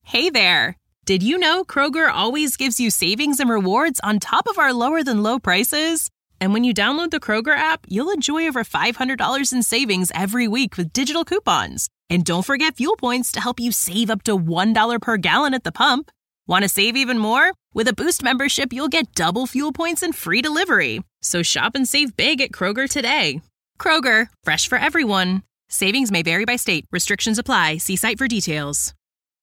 Hey there! Did you know Kroger always gives you savings and rewards on top of our lower-than-low prices? And when you download the Kroger app, you'll enjoy over $500 in savings every week with digital coupons. And don't forget fuel points to help you save up to $1 per gallon at the pump. Want to save even more? With a Boost membership, you'll get double fuel points and free delivery. So shop and save big at Kroger today. Kroger, fresh for everyone. Savings may vary by state. Restrictions apply. See site for details.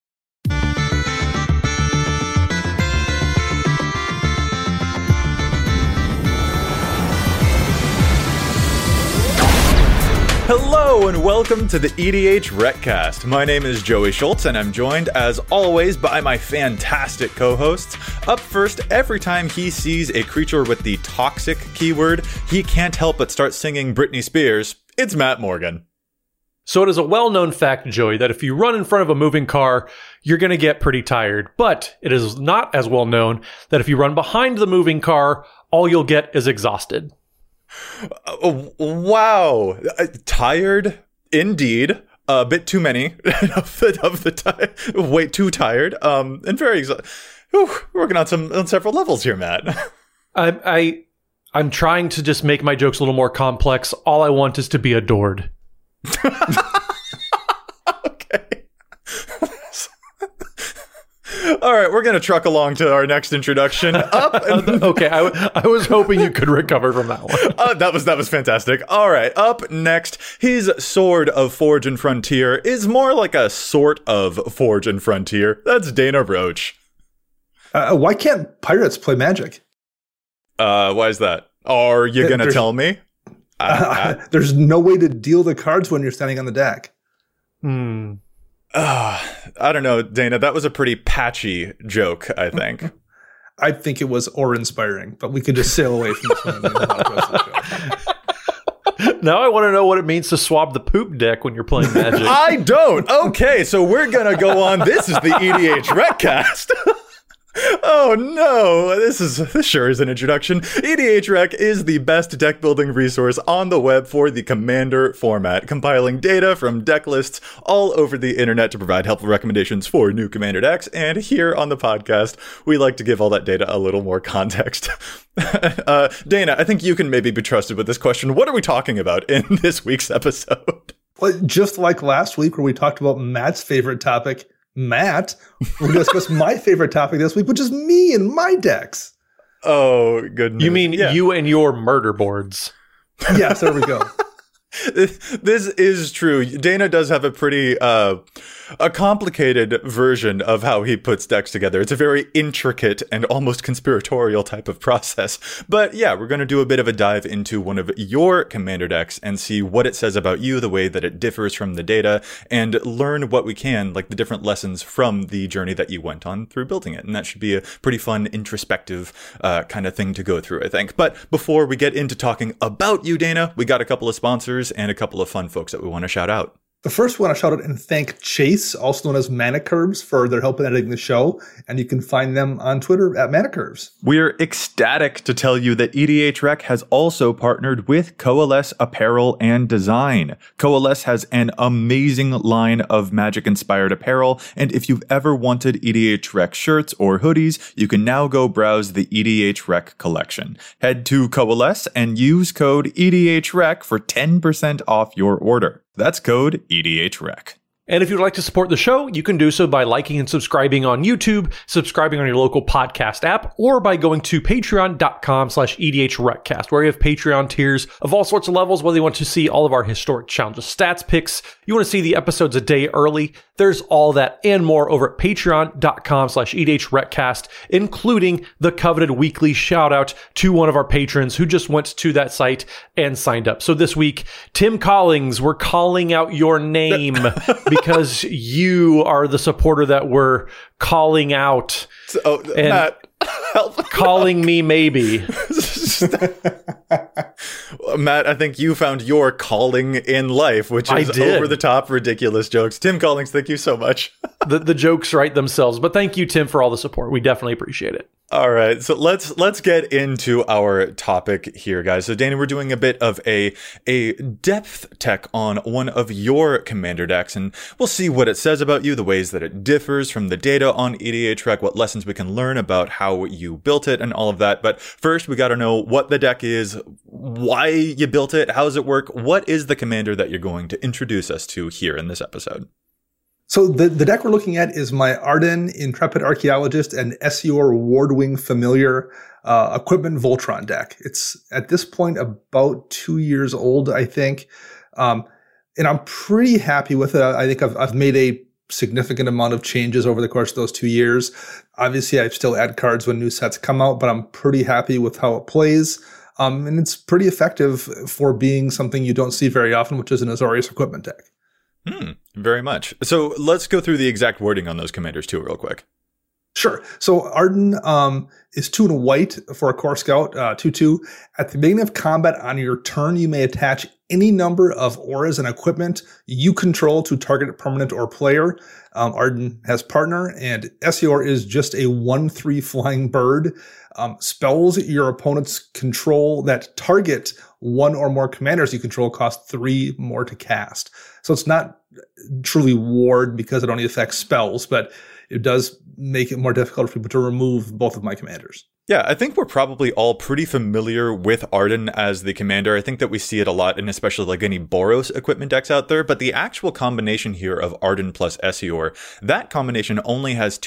Hello and welcome to the EDH Recast. My name is Joey Schultz and I'm joined as always by my fantastic co-hosts. Up first, every time he sees a creature with the toxic keyword, he can't help but start singing Britney Spears. It's Matt Morgan. So it is a well-known fact, Joey, that if you run in front of a moving car, you're going to get pretty tired. But it is not as well known that if you run behind the moving car, all you'll get is exhausted. Wow. Tired? Indeed. A bit too many of the time. Way too tired. And very exhausted. Working on several levels here, Matt. I'm trying to just make my jokes a little more complex. All I want is to be adored. Okay. All right, we're going to truck along to our next introduction. Okay, I was hoping you could recover from that one. That was fantastic. All right, up next, his Sword of Forge and Frontier is more like a sort of Forge and Frontier. That's Dana Roach. Why can't pirates play Magic? Why is that? Are you going to tell me? There's no way to deal the cards when you're standing on the deck. I don't know, Dana. That was a pretty patchy joke, I think. I think it was awe-inspiring, but we could just sail away from this one. Now I want to know what it means to swab the poop deck when you're playing Magic. I don't. Okay, so we're going to go on. This is the EDH Recast. Oh no, this sure is an introduction. EDH Rec is the best deck building resource on the web for the Commander format, compiling data from deck lists all over the internet to provide helpful recommendations for new Commander decks. And here on the podcast, we like to give all that data a little more context. Dana, I think you can maybe be trusted with this question. What are we talking about in this week's episode? Well, just like last week where we talked about Matt's favorite topic, Matt, we're going to discuss my favorite topic this week, which is me and my decks. Oh, goodness. You mean you and your murder boards? Yes, there we go. This is true. Dana does have a pretty a complicated version of how he puts decks together. It's a very intricate and almost conspiratorial type of process. But yeah, we're going to do a bit of a dive into one of your Commander decks and see what it says about you, the way that it differs from the data, and learn what we can, like the different lessons from the journey that you went on through building it. And that should be a pretty fun, introspective kind of thing to go through, I think. But before we get into talking about you, Dana, we got a couple of sponsors and a couple of fun folks that we want to shout out. The first one, I shout out and thank Chase, also known as Manicurves, for their help in editing the show. And you can find them on Twitter at Manicurves. We're ecstatic to tell you that EDH Rec has also partnered with Coalesce Apparel and Design. Coalesce has an amazing line of Magic-inspired apparel, and if you've ever wanted EDH Rec shirts or hoodies, you can now go browse the EDH Rec collection. Head to Coalesce and use code EDH Rec for 10% off your order. That's code EDH Rec. And if you'd like to support the show, you can do so by liking and subscribing on YouTube, subscribing on your local podcast app, or by going to patreon.com/EDHRecast, where we have Patreon tiers of all sorts of levels, whether you want to see all of our historic challenges, stats picks, you want to see the episodes a day early. There's all that and more over at patreon.com/EDHRecast, including the coveted weekly shout out to one of our patrons who just went to that site and signed up. So this week, Tim Collings, we're calling out your name because you are the supporter that we're calling out. So, and Matt, help. Calling me maybe. Matt, I think you found your calling in life, which is over-the-top, ridiculous jokes. Tim Collings, thank you so much. The jokes write themselves, but thank you, Tim, for all the support. We definitely appreciate it. All right, so let's get into our topic here, guys. So, Dana, we're doing a bit of a depth tech on one of your commander decks, and we'll see what it says about you, the ways that it differs from the data on EDHREC, what lessons we can learn about how you built it, and all of that. But first, we got to know what the deck is, why you built it, how does it work, what is the commander that you're going to introduce us to here in this episode? So the deck we're looking at is my Ardenn Intrepid Archaeologist and Essior Wardwing Familiar Equipment Voltron deck. It's at this point about 2 years old, I think. And I'm pretty happy with it. I think I've made a significant amount of changes over the course of those 2 years. Obviously, I still add cards when new sets come out, but I'm pretty happy with how it plays. And it's pretty effective for being something you don't see very often, which is an Azorius equipment deck. Very much. So let's go through the exact wording on those commanders too, real quick. Sure. So Ardenn is 2 and a white for a Core Scout, 2/2. At the beginning of combat on your turn, you may attach any number of auras and equipment you control to target permanent or player. Ardenn has partner, and Essior is just a 1/3 flying bird. Spells your opponents control that target one or more commanders you control cost 3 more to cast. So it's not truly ward because it only affects spells, but it does make it more difficult for people to remove both of my commanders. Yeah, I think we're probably all pretty familiar with Ardenn as the commander. I think that we see it a lot in especially like any Boros equipment decks out there, but the actual combination here of Ardenn plus Essior, that combination only has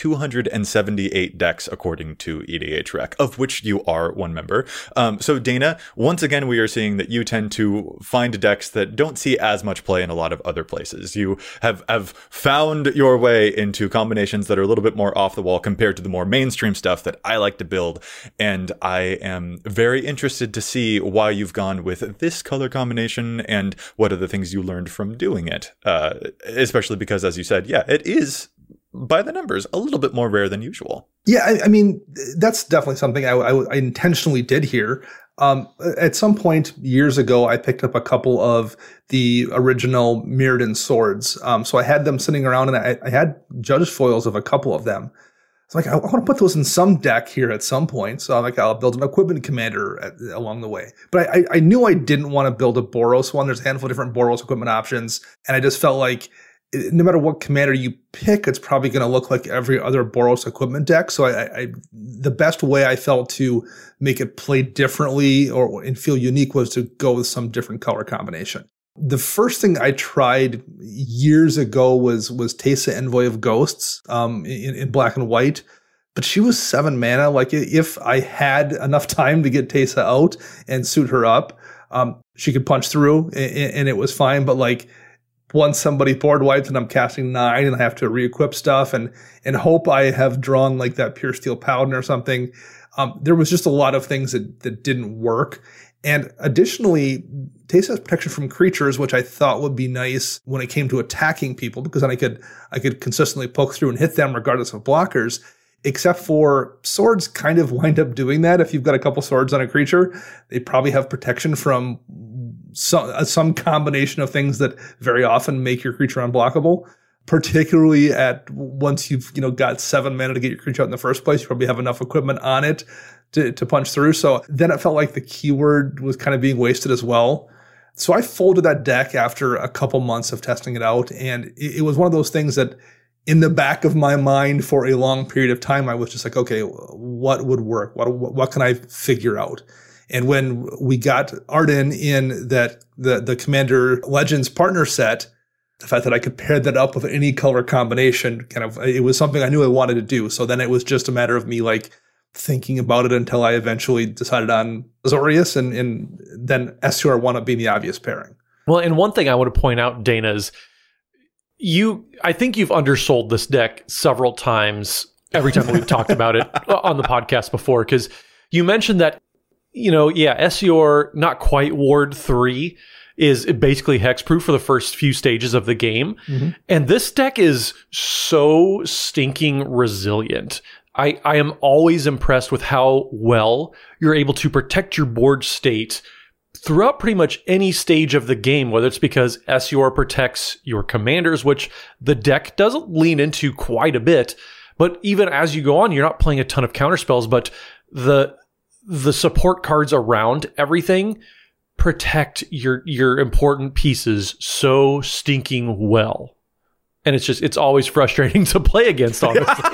278 decks according to EDHREC, of which you are one member. So Dana, once again, we are seeing that you tend to find decks that don't see as much play in a lot of other places. You have found your way into combinations that are a little bit more off the wall compared to the more mainstream stuff that I like to build. And I am very interested to see why you've gone with this color combination and what are the things you learned from doing it. Especially because, as you said, yeah, it is, by the numbers, a little bit more rare than usual. Yeah, I mean, that's definitely something I intentionally did here. At some point years ago, I picked up a couple of the original Mirrodin swords. So I had them sitting around, and I had judge foils of a couple of them. So I want to put those in some deck here at some point. So I'll build an equipment commander along the way. But I knew I didn't want to build a Boros one. There's a handful of different Boros equipment options. And I just felt like no matter what commander you pick, it's probably going to look like every other Boros equipment deck. So the best way I felt to make it play differently and feel unique was to go with some different color combination. The first thing I tried years ago was Teysa, Envoy of Ghosts, in black and white, but she was 7 mana. Like, if I had enough time to get Teysa out and suit her up, she could punch through and it was fine. But like, once somebody board wipes and I'm casting 9 and I have to re-equip stuff and hope I have drawn like that Pure Steel Paladin or something, there was just a lot of things that didn't work. And additionally, Teysa has protection from creatures, which I thought would be nice when it came to attacking people, because then I could consistently poke through and hit them regardless of blockers. Except for swords kind of wind up doing that. If you've got a couple swords on a creature, they probably have protection from some combination of things that very often make your creature unblockable. Particularly once you've got 7 mana to get your creature out in the first place, you probably have enough equipment on it to punch through. So then it felt like the keyword was kind of being wasted as well. So I folded that deck after a couple months of testing it out. And it was one of those things that in the back of my mind for a long period of time, I was just like, okay, what would work? What can I figure out? And when we got Ardenn in that the Commander Legends partner set, the fact that I could pair that up with any color combination, it was something I knew I wanted to do. So then it was just a matter of me like thinking about it until I eventually decided on Azorius, and then Essior wound up being the obvious pairing. Well, and one thing I want to point out, Dana, is I think you've undersold this deck several times every time we've talked about it on the podcast before, because you mentioned that, Essior, not quite Ward 3, is basically hexproof for the first few stages of the game. Mm-hmm. And this deck is so stinking resilient. I am always impressed with how well you're able to protect your board state throughout pretty much any stage of the game, whether it's because SUR protects your commanders, which the deck doesn't lean into quite a bit, but even as you go on, you're not playing a ton of counterspells, but the support cards around everything protect your important pieces so stinking well. And it's always frustrating to play against, honestly.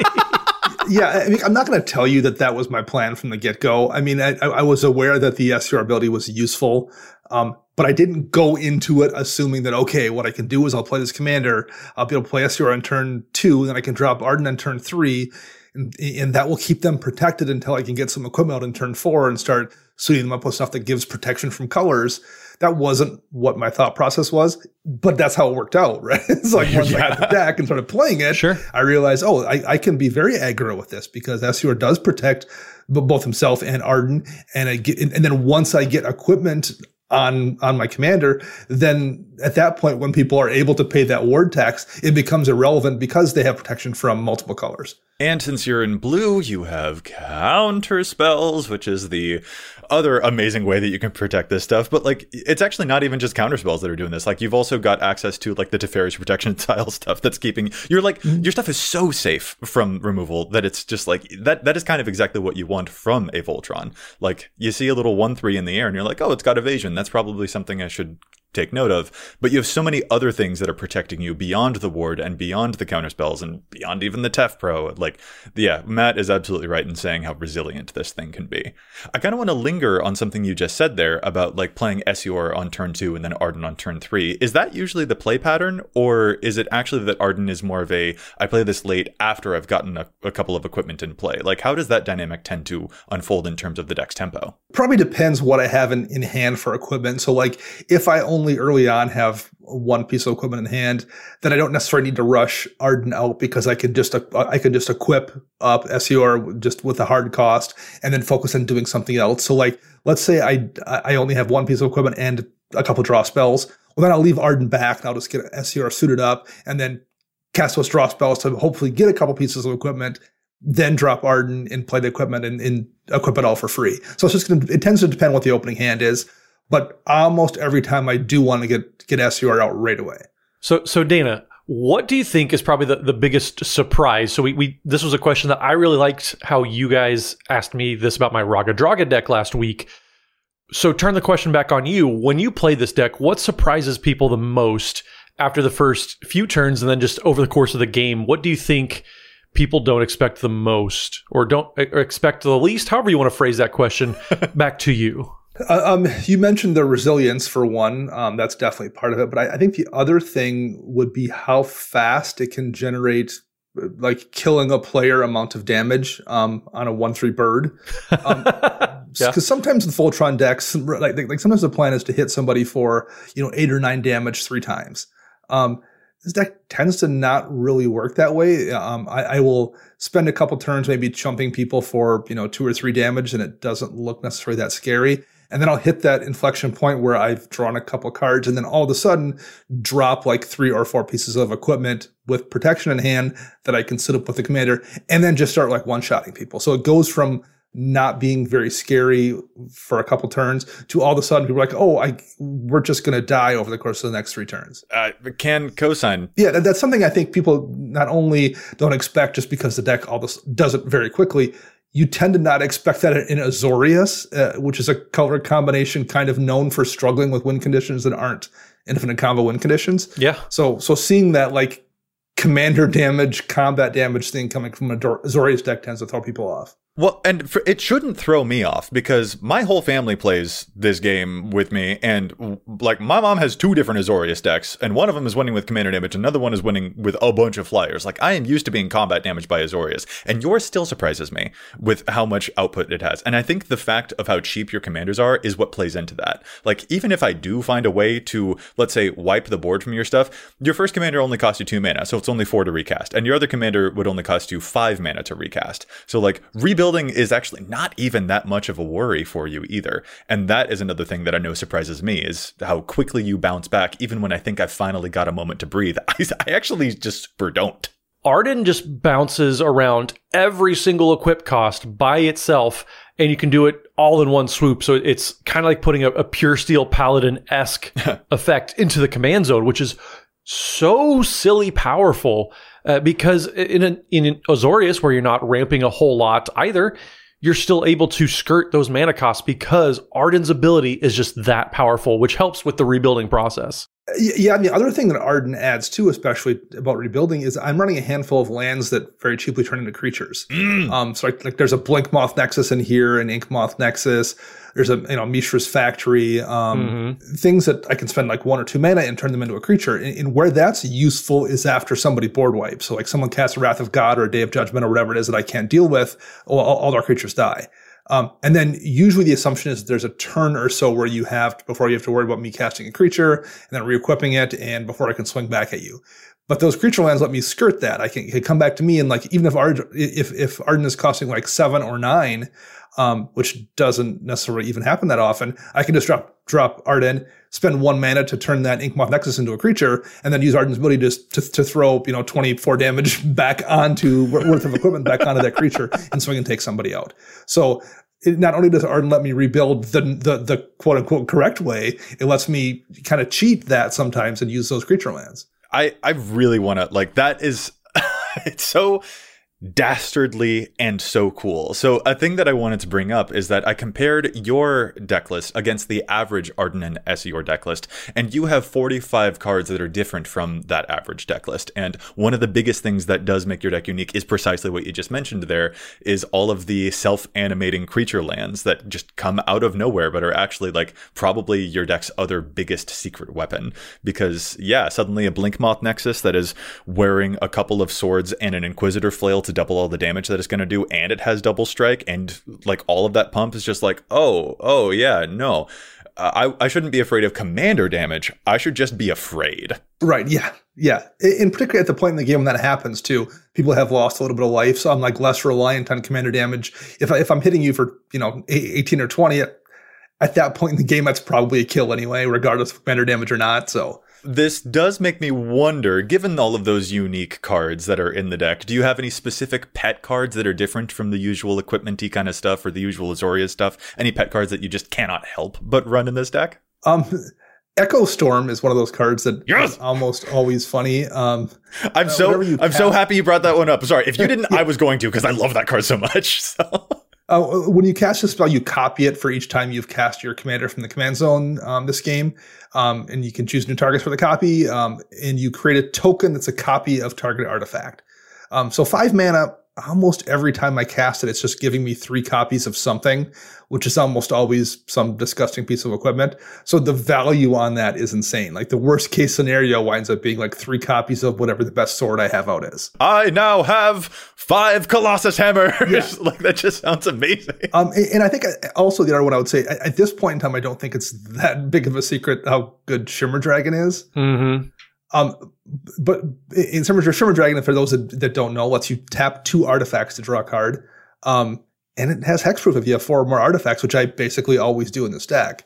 Yeah, I mean, I'm not going to tell you that was my plan from the get-go. I mean, I was aware that the SUR ability was useful, but I didn't go into it assuming that, okay, what I can do is I'll play this commander, I'll be able to play SUR on turn 2, then I can drop Ardenn on turn 3, and that will keep them protected until I can get some equipment out in turn 4 and start suiting them up with stuff that gives protection from colors. That wasn't what my thought process was, but that's how it worked out, right? It's like once I got the deck and started playing it, I realized, I can be very aggro with this because SUR does protect both himself and Ardenn. And then once I get equipment on my commander, then at that point, when people are able to pay that ward tax, it becomes irrelevant because they have protection from multiple colors. And since you're in blue, you have counter spells, which is the other amazing way that you can protect this stuff. But like, it's actually not even just counter spells that are doing this. Like, you've also got access to like the Teferi's protection style stuff that's keeping your stuff is so safe from removal that it's just like that is kind of exactly what you want from a Voltron. Like, you see a little 1/3 in the air and you're like, oh, it's got evasion. That's probably something I should take note of. But you have so many other things that are protecting you beyond the ward and beyond the counterspells and beyond even the Tef Pro. Like, yeah, Matt is absolutely right in saying how resilient this thing can be. I kind of want to linger on something you just said there about like playing SUR on turn 2 and then Ardenn on turn 3. Is that usually the play pattern, or is it actually that Ardenn is more of a, I play this late after I've gotten a couple of equipment in play? Like, how does that dynamic tend to unfold in terms of the deck's tempo? Probably depends what I have in hand for equipment. So like, if I only early on have one piece of equipment in hand, then I don't necessarily need to rush Ardenn out because I can just equip up SUR just with a hard cost and then focus on doing something else. So like, let's say I only have one piece of equipment and a couple draw spells. Well, then I'll leave Ardenn back and I'll just get SUR suited up and then cast those draw spells to hopefully get a couple pieces of equipment, then drop Ardenn and play the equipment and equip it all for free. So it tends to depend what the opening hand is. But almost every time I do want to get SUR out right away. So Dana, what do you think is probably the biggest surprise? So this was a question that I really liked how you guys asked me this about my Raga Draga deck last week. So turn the question back on you. When you play this deck, what surprises people the most after the first few turns and then just over the course of the game? What do you think people don't expect the most or don't expect the least? However you want to phrase that question, back to you. You mentioned the resilience for one. That's definitely part of it. But I think the other thing would be how fast it can generate, like killing a player amount of damage on a 1/3 bird. Because sometimes in Voltron decks, like sometimes the plan is to hit somebody for 8 or 9 damage 3 times. This deck tends to not really work that way. I will spend a couple turns maybe chumping people for 2 or 3 damage, and it doesn't look necessarily that scary. And then I'll hit that inflection point where I've drawn a couple cards and then all of a sudden drop like 3 or 4 pieces of equipment with protection in hand that I can sit up with the commander and then just start like one-shotting people. So it goes from not being very scary for a couple turns to all of a sudden people are like, we're just going to die over the course of the next 3 turns. Can cosign. Yeah, that's something I think people not only don't expect just because the deck all this does it very quickly. You tend to not expect that in Azorius, which is a color combination kind of known for struggling with win conditions that aren't infinite combo win conditions. Yeah. So seeing that like commander damage, combat damage thing coming from a Azorius deck tends to throw people off. Well, and it shouldn't throw me off because my whole family plays this game with me, and like my mom has 2 different Azorius decks, and one of them is winning with commander damage, another one is winning with a bunch of flyers. Like, I am used to being combat damaged by Azorius, and yours still surprises me with how much output it has. And I think the fact of how cheap your commanders are is what plays into that. Like, even if I do find a way to, let's say, wipe the board from your stuff, your first commander only costs you 2 mana, so it's only 4 to recast, and your other commander would only cost you 5 mana to recast. So like, rebuilding is actually not even that much of a worry for you either. And that is another thing that I know surprises me, is how quickly you bounce back even when I think I've finally got a moment to breathe. I actually just don't. Ardenn just bounces around every single equip cost by itself and you can do it all in one swoop. So it's kind of like putting a pure steel paladin-esque effect into the command zone, which is so silly powerful because in Azorius, where you're not ramping a whole lot either, you're still able to skirt those mana costs because Arden's ability is just that powerful, which helps with the rebuilding process. Yeah, and the other thing that Arden adds too, especially about rebuilding, is I'm running a handful of lands that very cheaply turn into creatures. So like there's a Blinkmoth Nexus in here, an Inkmoth Nexus. There's a Mishra's Factory, things that I can spend like 1 or 2 mana and turn them into a creature. And where that's useful is after somebody board wipes. So like someone casts a Wrath of God or a Day of Judgment or whatever it is that I can't deal with, all our creatures die. And then usually the assumption is there's a turn or so where before you have to worry about me casting a creature and then re-equipping it and before I can swing back at you. But those creature lands let me skirt that. I can come back to me and like, even if Arden is costing like 7 or 9, which doesn't necessarily even happen that often, I can just drop Arden, spend 1 mana to turn that Inkmoth Nexus into a creature, and then use Arden's ability to throw 24 damage back onto worth of equipment back onto that creature and swing and take somebody out. So not only does Arden let me rebuild the quote unquote correct way, it lets me kind of cheat that sometimes and use those creature lands. I really want to, like, that is, it's so dastardly and so cool. So a thing that I wanted to bring up is that I compared your deck list against the average Arden and Esior deck list, and you have 45 cards that are different from that average deck list. And one of the biggest things that does make your deck unique is precisely what you just mentioned there, is all of the self-animating creature lands that just come out of nowhere, but are actually like probably your deck's other biggest secret weapon. Because yeah, suddenly a Blinkmoth Nexus that is wearing a couple of swords and an Inquisitor Flail to double all the damage that it's going to do, and it has double strike, and like all of that pump is just like, oh yeah, no, I shouldn't be afraid of commander damage. I should just be afraid. Right. Yeah. In particular at the point in the game when that happens too, people have lost a little bit of life, so I'm like less reliant on commander damage. If I'm hitting you for 18 or 20 at that point in the game, that's probably a kill anyway, regardless of commander damage or not. So this does make me wonder, given all of those unique cards that are in the deck, do you have any specific pet cards that are different from the usual equipment-y kind of stuff or the usual Azorius stuff? Any pet cards that you just cannot help but run in this deck? Echo Storm is one of those cards that is almost always funny. I'm so happy you brought that one up. Sorry, if you didn't, I was going to, because I love that card so much. So. When you cast a spell, you copy it for each time you've cast your commander from the command zone this game. And you can choose new targets for the copy. And you create a token that's a copy of target artifact. So 5 mana, almost every time I cast it, it's just giving me 3 copies of something, which is almost always some disgusting piece of equipment. So the value on that is insane. Like the worst case scenario winds up being like 3 copies of whatever the best sword I have out is. I now have 5 Colossus Hammers. Yeah. Like that just sounds amazing. And I think also the other one I would say, at this point in time, I don't think it's that big of a secret how good Shimmer Dragon is. Mm-hmm. But in Shimmer Dragon, for those that don't know, lets you tap 2 artifacts to draw a card. And it has hexproof if you have 4 or more artifacts, which I basically always do in this deck.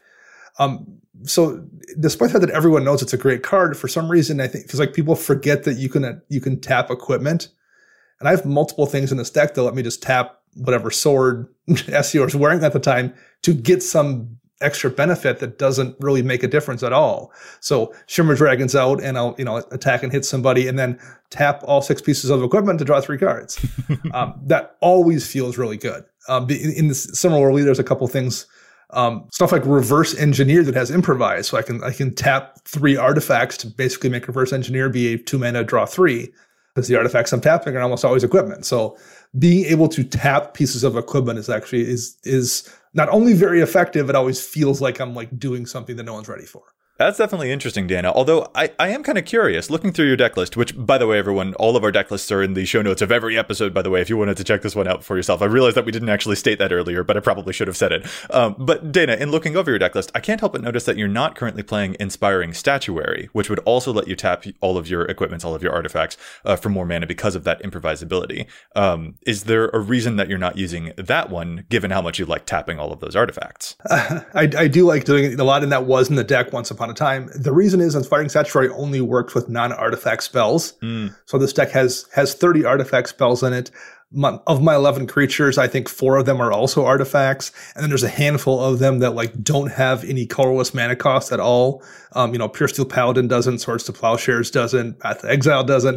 So despite the fact that everyone knows it's a great card, for some reason, I think, because like people forget that you can tap equipment. And I have multiple things in this deck that let me just tap whatever sword Esior is wearing at the time to get some extra benefit that doesn't really make a difference at all. So Shimmer Dragon's out and I'll, attack and hit somebody and then tap all 6 pieces of equipment to draw 3 cards. That always feels really good. In this similarly, there's a couple things, stuff like Reverse Engineer that has Improvise. So I can tap 3 artifacts to basically make Reverse Engineer be a 2 mana draw 3, because the artifacts I'm tapping are almost always equipment. So being able to tap pieces of equipment is actually is not only very effective, it always feels like I'm like doing something that no one's ready for. That's definitely interesting, Dana. Although I am kind of curious, looking through your deck list, which, by the way, everyone, all of our deck lists are in the show notes of every episode, by the way, if you wanted to check this one out for yourself. I realized that we didn't actually state that earlier, but I probably should have said it. But Dana, in looking over your deck list, I can't help but notice that you're not currently playing Inspiring Statuary, which would also let you tap all of your equipments, all of your artifacts for more mana because of that improvisability. Is there a reason that you're not using that one, given how much you like tapping all of those artifacts? I do like doing it a lot, and that was in the deck once upon a time. The reason is Inspiring Statuary only works with non-artifact spells. So this deck has 30 artifact spells in it. of my 11 creatures, I think 4 of them are also artifacts. And then there's a handful of them that like don't have any colorless mana cost at all. Pure Steel Paladin doesn't, Swords to Plowshares doesn't, Path to Exile doesn't.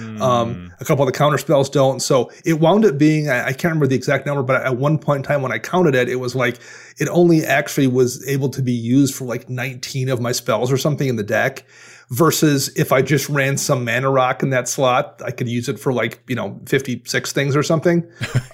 A couple of the counter spells don't. So it wound up being, I can't remember the exact number, but at one point in time when I counted it, it was like, it only actually was able to be used for like 19 of my spells or something in the deck. Versus if I just ran some mana rock in that slot, I could use it for like, 56 things or something.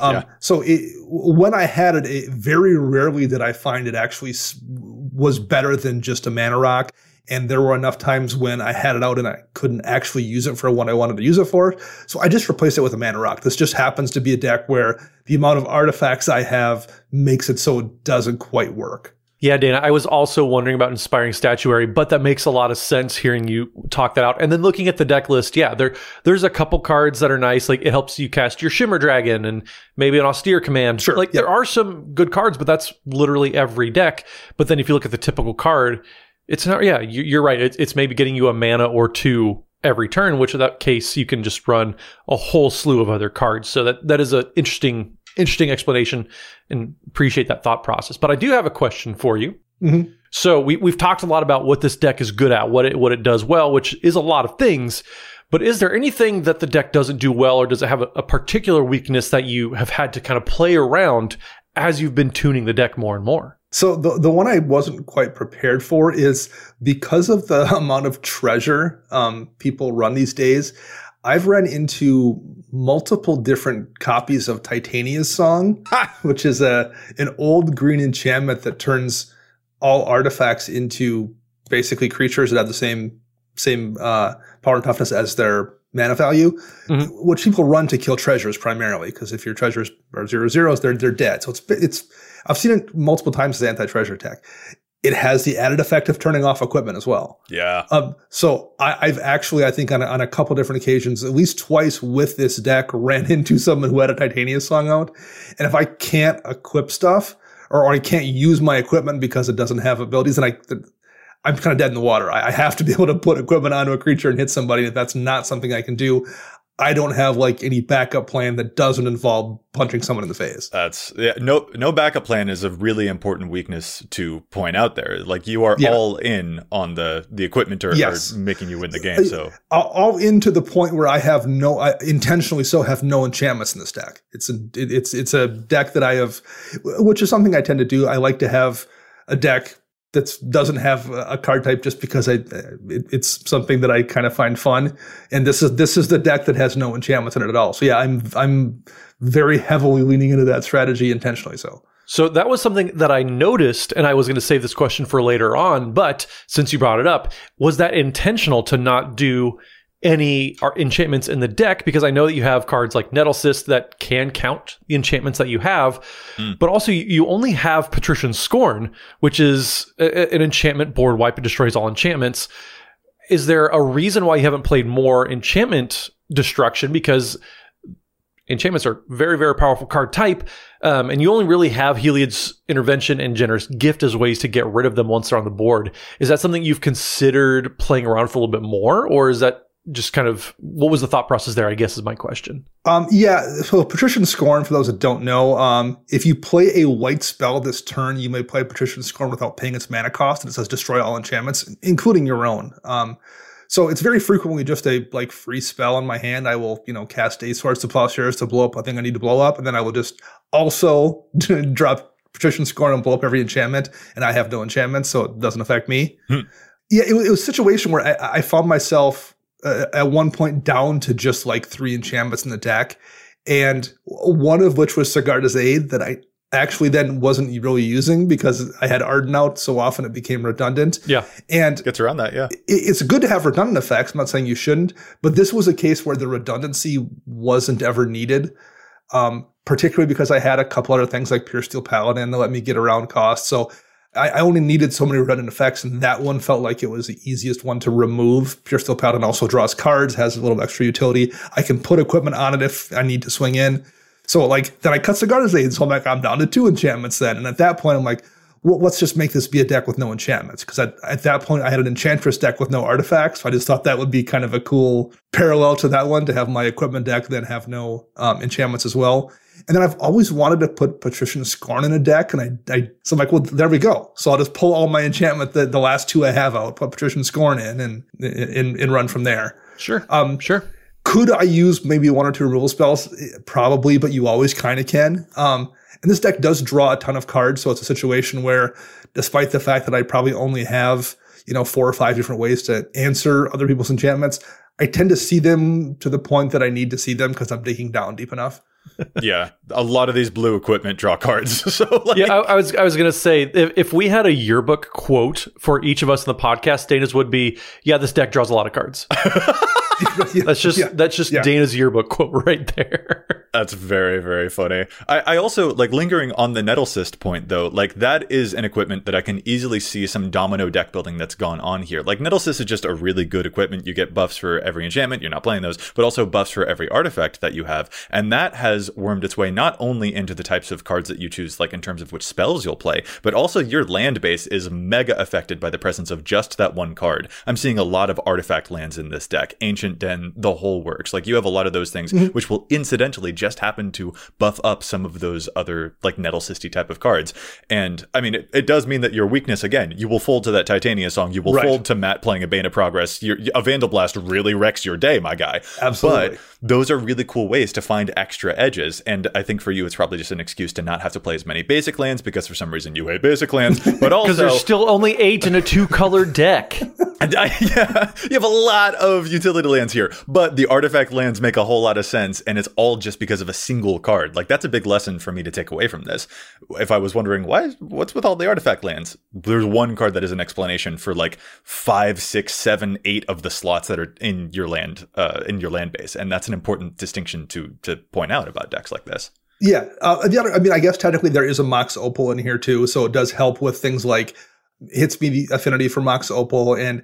So when I had it, very rarely did I find it actually was better than just a mana rock. And there were enough times when I had it out and I couldn't actually use it for what I wanted to use it for. So I just replaced it with a mana rock. This just happens to be a deck where the amount of artifacts I have makes it so it doesn't quite work. Yeah, Dana, I was also wondering about Inspiring Statuary, but that makes a lot of sense hearing you talk that out. And then looking at the deck list, yeah, there's a couple cards that are nice. Like it helps you cast your Shimmer Dragon and maybe an Austere Command. Sure. There are some good cards, but that's literally every deck. But then if you look at the typical card, it's not, you're right. It's maybe getting you a mana or 2 every turn, which in that case, you can just run a whole slew of other cards. So that is an interesting explanation and appreciate that thought process. But I do have a question for you. Mm-hmm. So we've talked a lot about what this deck is good at, what it does well, which is a lot of things. But is there anything that the deck doesn't do well, or does it have a particular weakness that you have had to kind of play around as you've been tuning the deck more and more? So the one I wasn't quite prepared for is because of the amount of treasure people run these days, I've run into multiple different copies of Titania's Song, which is an old green enchantment that turns all artifacts into basically creatures that have the same power and toughness as their mana value, which people run to kill treasures primarily, because if your treasures are 0/0s, they're dead. So it's I've seen it multiple times as anti-treasure tech. It has the added effect of turning off equipment as well. Yeah. So I've actually, I think on a couple different occasions, at least twice with this deck, ran into someone who had a Titania Song out. And if I can't equip stuff or I can't use my equipment because it doesn't have abilities, then I'm kind of dead in the water. I have to be able to put equipment onto a creature and hit somebody. If that's not something I can do, I don't have like any backup plan that doesn't involve punching someone in the face. No backup plan is a really important weakness to point out there. Like you are all in on the equipment or making you win the game. So all in to the point where I have intentionally have no enchantments in this deck. It's a deck that I have, which is something I tend to do. I like to have a deck that doesn't have a card type just because it's something that I kind of find fun. And this is the deck that has no enchantments in it at all. So yeah, I'm very heavily leaning into that strategy intentionally. So that was something that I noticed, and I was going to save this question for later on, but since you brought it up, was that intentional to not do any enchantments in the deck? Because I know that you have cards like Nettlecyst that can count the enchantments that you have, but also you only have Patrician Scorn, which is an enchantment board wipe. It destroys all enchantments. Is there a reason why you haven't played more enchantment destruction? Because enchantments are very, very powerful card type, and you only really have Heliod's Intervention and Generous Gift as ways to get rid of them once they're on the board. Is that something you've considered playing around for a little bit more, or is that just kind of, what was the thought process there, I guess, is my question. So Patrician Scorn, for those that don't know, if you play a white spell this turn, you may play Patrician Scorn without paying its mana cost, and it says destroy all enchantments, including your own. So it's very frequently just a free spell in my hand. I will, cast a Swords to Plowshares to blow up a thing I need to blow up, and then I will just also drop Patrician Scorn and blow up every enchantment, and I have no enchantments, so it doesn't affect me. Yeah, it was a situation where I found myself at one point down to just 3 enchantments in the deck, and one of which was Sigarda's Aid that I actually then wasn't really using because I had Arden out so often it became redundant. Yeah. And gets around that, yeah. It's good to have redundant effects. I'm not saying you shouldn't, but this was a case where the redundancy wasn't ever needed, particularly because I had a couple other things like Pure Steel Paladin that let me get around cost. So I only needed so many redundant effects, and that one felt like it was the easiest one to remove. Pure Steel Paladin also draws cards, has a little extra utility. I can put equipment on it if I need to swing in. So then I cut Sigarda's Aid, so I'm down to 2 enchantments then. And at that point, I'm like, well, let's just make this be a deck with no enchantments. Because at that point, I had an Enchantress deck with no artifacts. So I just thought that would be kind of a cool parallel to that one, to have my equipment deck then have no enchantments as well. And then I've always wanted to put Patrician Scorn in a deck, and so I'm like, well, there we go. So I'll just pull all my enchantment, the last two I have out, put Patrician Scorn in, and run from there. Sure. Sure. Could I use maybe one or two removal spells? Probably, but you always kind of can. And this deck does draw a ton of cards, so it's a situation where, despite the fact that I probably only have 4 or 5 different ways to answer other people's enchantments, I tend to see them to the point that I need to see them because I'm digging down deep enough. Yeah, a lot of these blue equipment draw cards. So I was gonna say, if we had a yearbook quote for each of us in the podcast, Dana's would be, "Yeah, this deck draws a lot of cards." That's just Dana's yearbook quote right there. That's very, very funny. I also like lingering on the Nettlecyst point though. Like that is an equipment that I can easily see some domino deck building that's gone on here. Like Nettlecyst is just a really good equipment. You get buffs for every enchantment. You're not playing those, but also buffs for every artifact that you have, and that has wormed its way not only into the types of cards that you choose, like in terms of which spells you'll play, but also your land base is mega affected by the presence of just that one card. I'm seeing a lot of artifact lands in this deck, Ancient Den, the whole works. Like you have a lot of those things, which will incidentally just happen to buff up some of those other like Nettlesisty type of cards. And I mean, it does mean that your weakness, again, you will fold to that Titania Song, you will fold to Matt playing a Bane of Progress. A Vandal Blast really wrecks your day, my guy. Absolutely. But those are really cool ways to find extra edges. And I think for you, it's probably just an excuse to not have to play as many basic lands because for some reason you hate basic lands, but also because there's still only 8 in a 2-color deck. And you have a lot of utility lands here, but the artifact lands make a whole lot of sense, and it's all just because of a single card. Like that's a big lesson for me to take away from this. If I was wondering what's with all the artifact lands, there's one card that is an explanation for like 5, 6, 7, 8 of the slots that are in your land base, and that's an important distinction to point out about decks like this. Yeah, I guess technically there is a Mox Opal in here too, so it does help with things like hits me the affinity for Mox Opal, and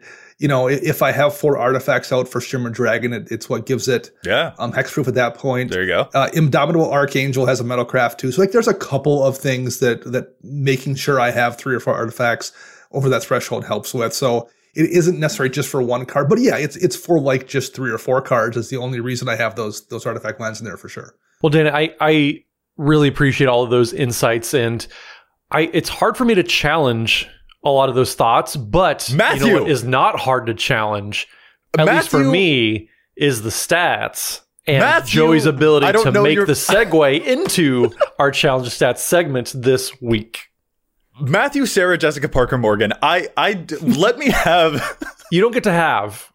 if I have 4 artifacts out for Shimmer Dragon, it's what gives it hexproof at that point. There you go. Indomitable Archangel has a Metalcraft too, so like there's a couple of things that making sure I have 3 or 4 artifacts over that threshold helps with. So it isn't necessarily just for one card, but yeah, it's for like just 3 or 4 cards is the only reason I have those artifact lands in there for sure. Well, Dana, I really appreciate all of those insights, and it's hard for me to challenge a lot of those thoughts, but Matthew, you know what is not hard to challenge, at least for me, is the stats and Joey's ability to make the segue into our challenge stats segment this week. Matthew, Sarah, Jessica, Parker, Morgan, I let me have. You don't get to have.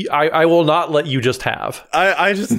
I will not let you just have. I just.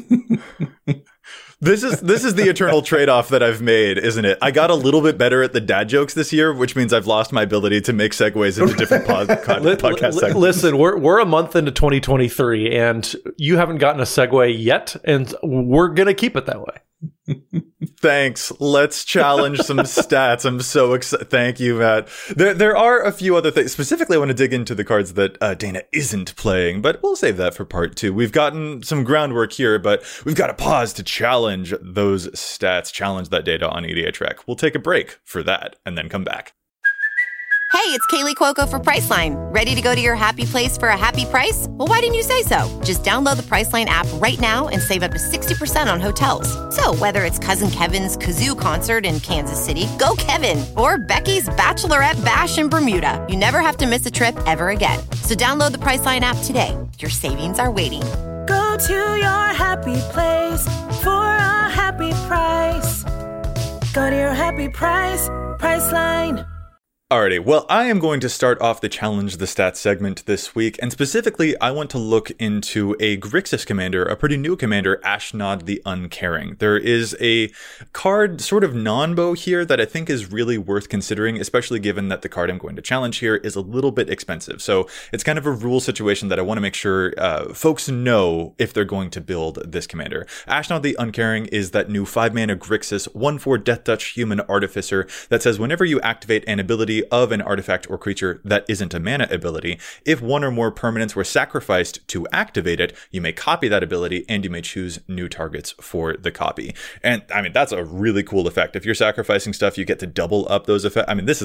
This is the eternal trade-off that I've made, isn't it? I got a little bit better at the dad jokes this year, which means I've lost my ability to make segues into different podcast segments. Listen, we're a month into 2023, and you haven't gotten a segue yet, and we're going to keep it that way. Thanks. Let's challenge some stats. I'm so excited. Thank you, Matt. There are a few other things. Specifically, I want to dig into the cards that Dana isn't playing, but we'll save that for part 2. We've gotten some groundwork here, but we've got to pause to challenge those stats, challenge that data on EDA Trek. We'll take a break for that and then come back. Hey, it's Kaylee Cuoco for Priceline. Ready to go to your happy place for a happy price? Well, why didn't you say so? Just download the Priceline app right now and save up to 60% on hotels. So whether it's Cousin Kevin's Kazoo Concert in Kansas City, go Kevin, or Becky's Bachelorette Bash in Bermuda, you never have to miss a trip ever again. So download the Priceline app today. Your savings are waiting. Go to your happy place for a happy price. Go to your happy price, Priceline. Alrighty, well, I am going to start off the Challenge the Stats segment this week, and specifically, I want to look into a Grixis commander, a pretty new commander, Ashnod the Uncaring. There is a card, sort of non-bow here, that I think is really worth considering, especially given that the card I'm going to challenge here is a little bit expensive. So it's kind of a rule situation that I want to make sure folks know if they're going to build this commander. Ashnod the Uncaring is that new 5-mana Grixis 1/4 Death Touch Human Artificer that says whenever you activate an ability of an artifact or creature that isn't a mana ability, if one or more permanents were sacrificed to activate it, you may copy that ability and you may choose new targets for the copy. And I mean, that's a really cool effect. If you're sacrificing stuff, you get to double up those effects. I mean, this is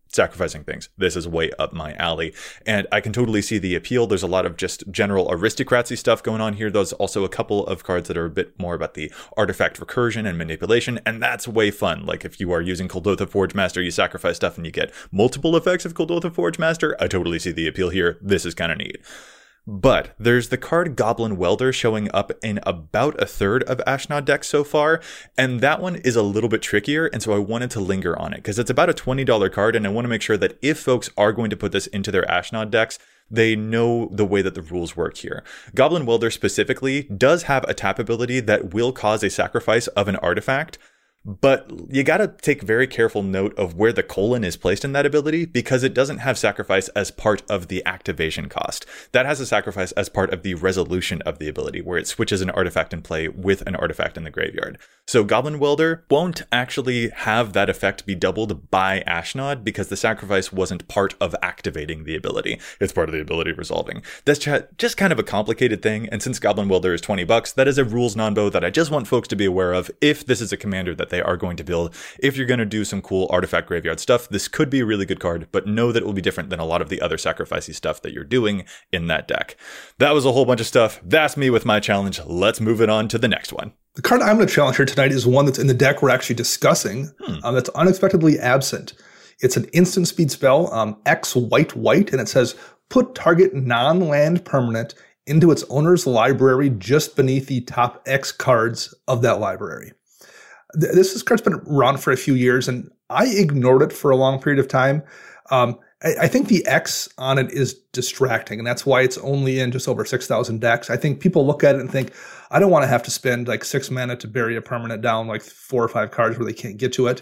sacrificing things. This is way up my alley. And I can totally see the appeal. There's a lot of just general aristocracy stuff going on here. There's also a couple of cards that are a bit more about the artifact recursion and manipulation, and that's way fun. Like if you are using Kuldotha Forgemaster, you sacrifice stuff and you get multiple effects of Kuldotha Forgemaster. I totally see the appeal here. This is kind of neat. But there's the card Goblin Welder showing up in about a third of Ashnod decks so far, and that one is a little bit trickier, and so I wanted to linger on it, because it's about a $20 card, and I want to make sure that if folks are going to put this into their Ashnod decks, they know the way that the rules work here. Goblin Welder specifically does have a tap ability that will cause a sacrifice of an artifact, but you gotta take very careful note of where the colon is placed in that ability, because it doesn't have sacrifice as part of the activation cost. That has a sacrifice as part of the resolution of the ability, where it switches an artifact in play with an artifact in the graveyard. So Goblin Welder won't actually have that effect be doubled by Ashnod, because the sacrifice wasn't part of activating the ability. It's part of the ability resolving. That's just kind of a complicated thing, and since Goblin Welder is $20, that is a rules non-bo that I just want folks to be aware of if this is a commander that they are going to build. If you're going to do some cool artifact graveyard stuff, this could be a really good card, but know that it will be different than a lot of the other sacrificey stuff that you're doing in that deck. That was a whole bunch of stuff. That's me with my challenge. Let's move it on to the next one. The card I'm going to challenge here tonight is one that's in the deck we're actually discussing, that's unexpectedly absent. It's an instant speed spell, X white, and it says, put target non-land permanent into its owner's library just beneath the top X cards of that library. This card's been around for a few years, and I ignored it for a long period of time. I think the X on it is distracting, and that's why it's only in just over 6,000 decks. I think people look at it and think, I don't want to have to spend like 6 mana to bury a permanent down like 4 or 5 cards where they can't get to it.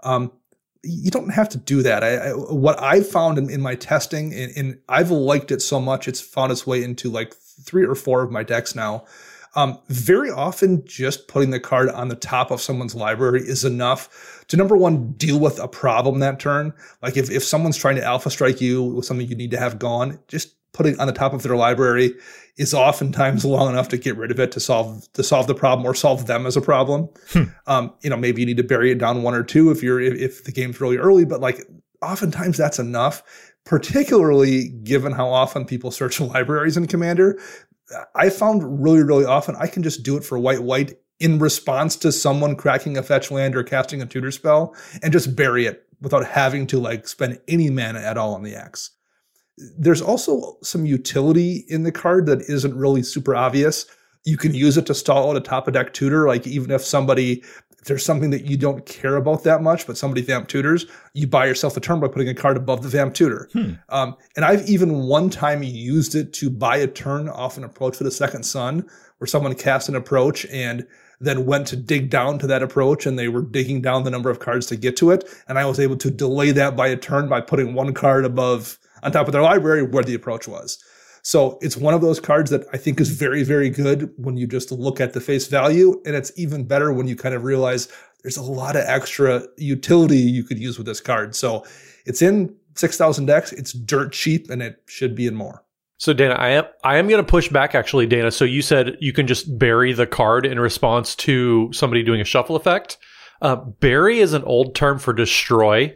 You don't have to do that. What I've found in my testing, and I've liked it so much, it's found its way into like 3 or 4 of my decks now. Very often just putting the card on the top of someone's library is enough to, number one, deal with a problem that turn. Like if someone's trying to alpha strike you with something you need to have gone, just putting on the top of their library is oftentimes long enough to get rid of it, to solve the problem or solve them as a problem. Maybe you need to bury it down 1 or 2 if the game's really early, but like oftentimes that's enough, particularly given how often people search libraries in Commander. I found really, really often I can just do it for white in response to someone cracking a fetch land or casting a tutor spell and just bury it without having to like spend any mana at all on the X. There's also some utility in the card that isn't really super obvious. You can use it to stall out a top of deck tutor. Like even if there's something that you don't care about that much, but somebody vamp tutors, you buy yourself a turn by putting a card above the vamp tutor. And I've even one time used it to buy a turn off an approach with a second sun, where someone cast an approach and then went to dig down to that approach, and they were digging down the number of cards to get to it. And I was able to delay that by a turn by putting 1 card on top of their library where the approach was. So it's one of those cards that I think is very, very good when you just look at the face value. And it's even better when you kind of realize there's a lot of extra utility you could use with this card. So it's in 6,000 decks. It's dirt cheap, and it should be in more. So Dana, I am going to push back actually, Dana. So you said you can just bury the card in response to somebody doing a shuffle effect. Bury is an old term for destroy.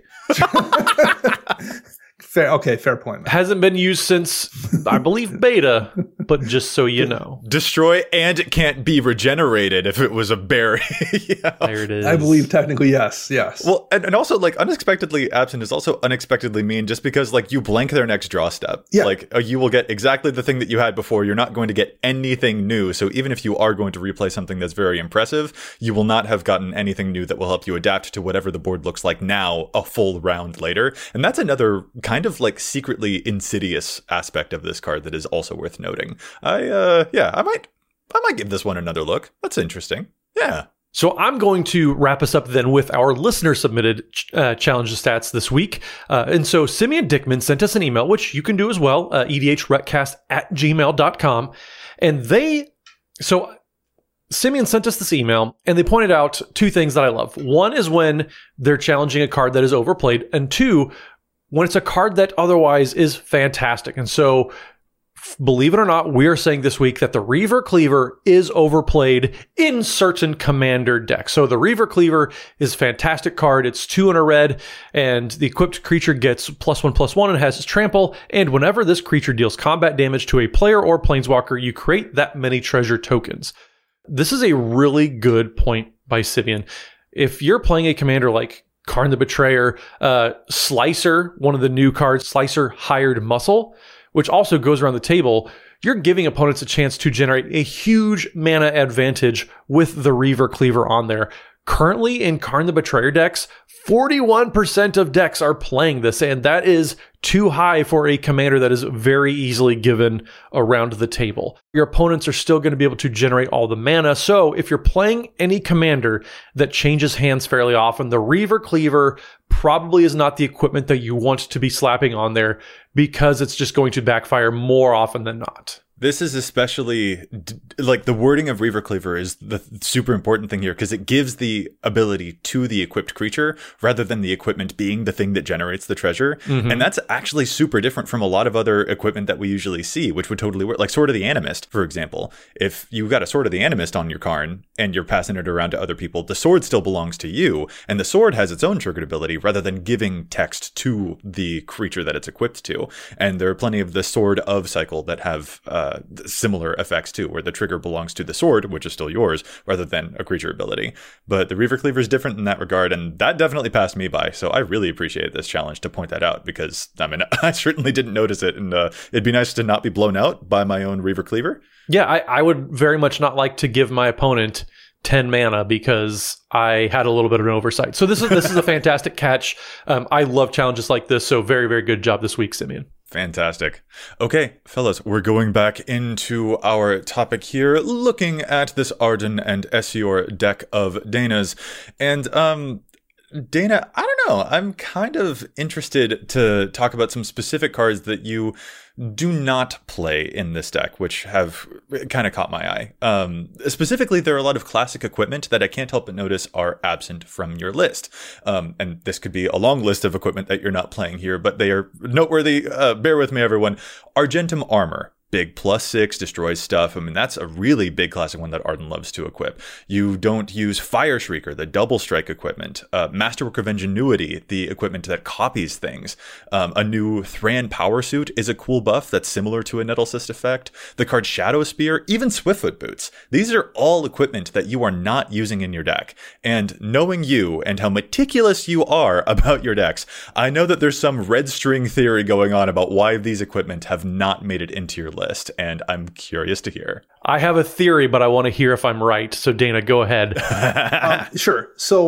Fair point, man. Hasn't been used since, I believe, beta, but just so you know. Destroy, and it can't be regenerated if it was a bury. Yeah. There it is. I believe technically, yes. Well, and also, like, unexpectedly absent is also unexpectedly mean, just because, like, you blank their next draw step. Yeah. Like, you will get exactly the thing that you had before. You're not going to get anything new. So even if you are going to replay something that's very impressive, you will not have gotten anything new that will help you adapt to whatever the board looks like now a full round later. And that's another kind of like secretly insidious aspect of this card that is also worth noting. I might give this one another look. That's interesting. Yeah. So I'm going to wrap us up then with our listener submitted challenge stats this week. And so Simeon Dickman sent us an email, which you can do as well, edhrecast@gmail.com. And Simeon sent us this email, and they pointed out 2 things that I love. One is when they're challenging a card that is overplayed, and 2, when it's a card that otherwise is fantastic. And so Believe it or not, we are saying this week that the Reaver Cleaver is overplayed in certain commander decks. So the Reaver Cleaver is a fantastic card. It's 2 and a red, and the equipped creature gets +1/+1 and has its trample. And whenever this creature deals combat damage to a player or planeswalker, you create that many treasure tokens. This is a really good point by Sivian. If you're playing a commander like Karn the Betrayer, Slicer, one of the new cards, Slicer Hired Muscle, which also goes around the table, you're giving opponents a chance to generate a huge mana advantage with the Reaver Cleaver on there. Currently in Karn the Betrayer decks, 41% of decks are playing this, and that is too high for a commander that is very easily given around the table. Your opponents are still going to be able to generate all the mana, so if you're playing any commander that changes hands fairly often, the Reaver Cleaver probably is not the equipment that you want to be slapping on there, because it's just going to backfire more often than not. This is especially, like, the wording of Reaver Cleaver is the super important thing here, because it gives the ability to the equipped creature rather than the equipment being the thing that generates the treasure. Mm-hmm. And that's actually super different from a lot of other equipment that we usually see, which would totally work. Like Sword of the Animist, for example. If you've got a Sword of the Animist on your Karn and you're passing it around to other people, the sword still belongs to you, and the sword has its own triggered ability rather than giving text to the creature that it's equipped to. And there are plenty of the Sword of cycle that have similar effects too, where the trigger belongs to the sword, which is still yours, rather than a creature ability. But the Reaver Cleaver is different in that regard, and that definitely passed me by. So I really appreciate this challenge to point that out, because I mean, I certainly didn't notice it, and it'd be nice to not be blown out by my own Reaver Cleaver. Yeah, I would very much not like to give my opponent 10 mana because I had a little bit of an oversight. So this is a fantastic catch. I love challenges like this, so very, very good job this week, Simeon. Fantastic. Okay, fellas, we're going back into our topic here, looking at this Ardenn and Essior deck of Dana's. And Dana, I don't know, I'm kind of interested to talk about some specific cards that you do not play in this deck, which have kind of caught my eye. Specifically, there are a lot of classic equipment that I can't help but notice are absent from your list. And this could be a long list of equipment that you're not playing here, but they are noteworthy. Bear with me, everyone. Argentum Armor. Big +6, destroys stuff. I mean, that's a really big classic one that Ardenn loves to equip. You don't use Fire Shrieker, the double strike equipment. Masterwork of Ingenuity, the equipment that copies things. A new Thran Power Suit is a cool buff that's similar to a Nettle Cyst effect. The card Shadow Spear, even Swiftfoot Boots. These are all equipment that you are not using in your deck. And knowing you and how meticulous you are about your decks, I know that there's some red string theory going on about why these equipment have not made it into your list. And I'm curious to hear. I have a theory, but I want to hear if I'm right. So Dana, go ahead. Sure.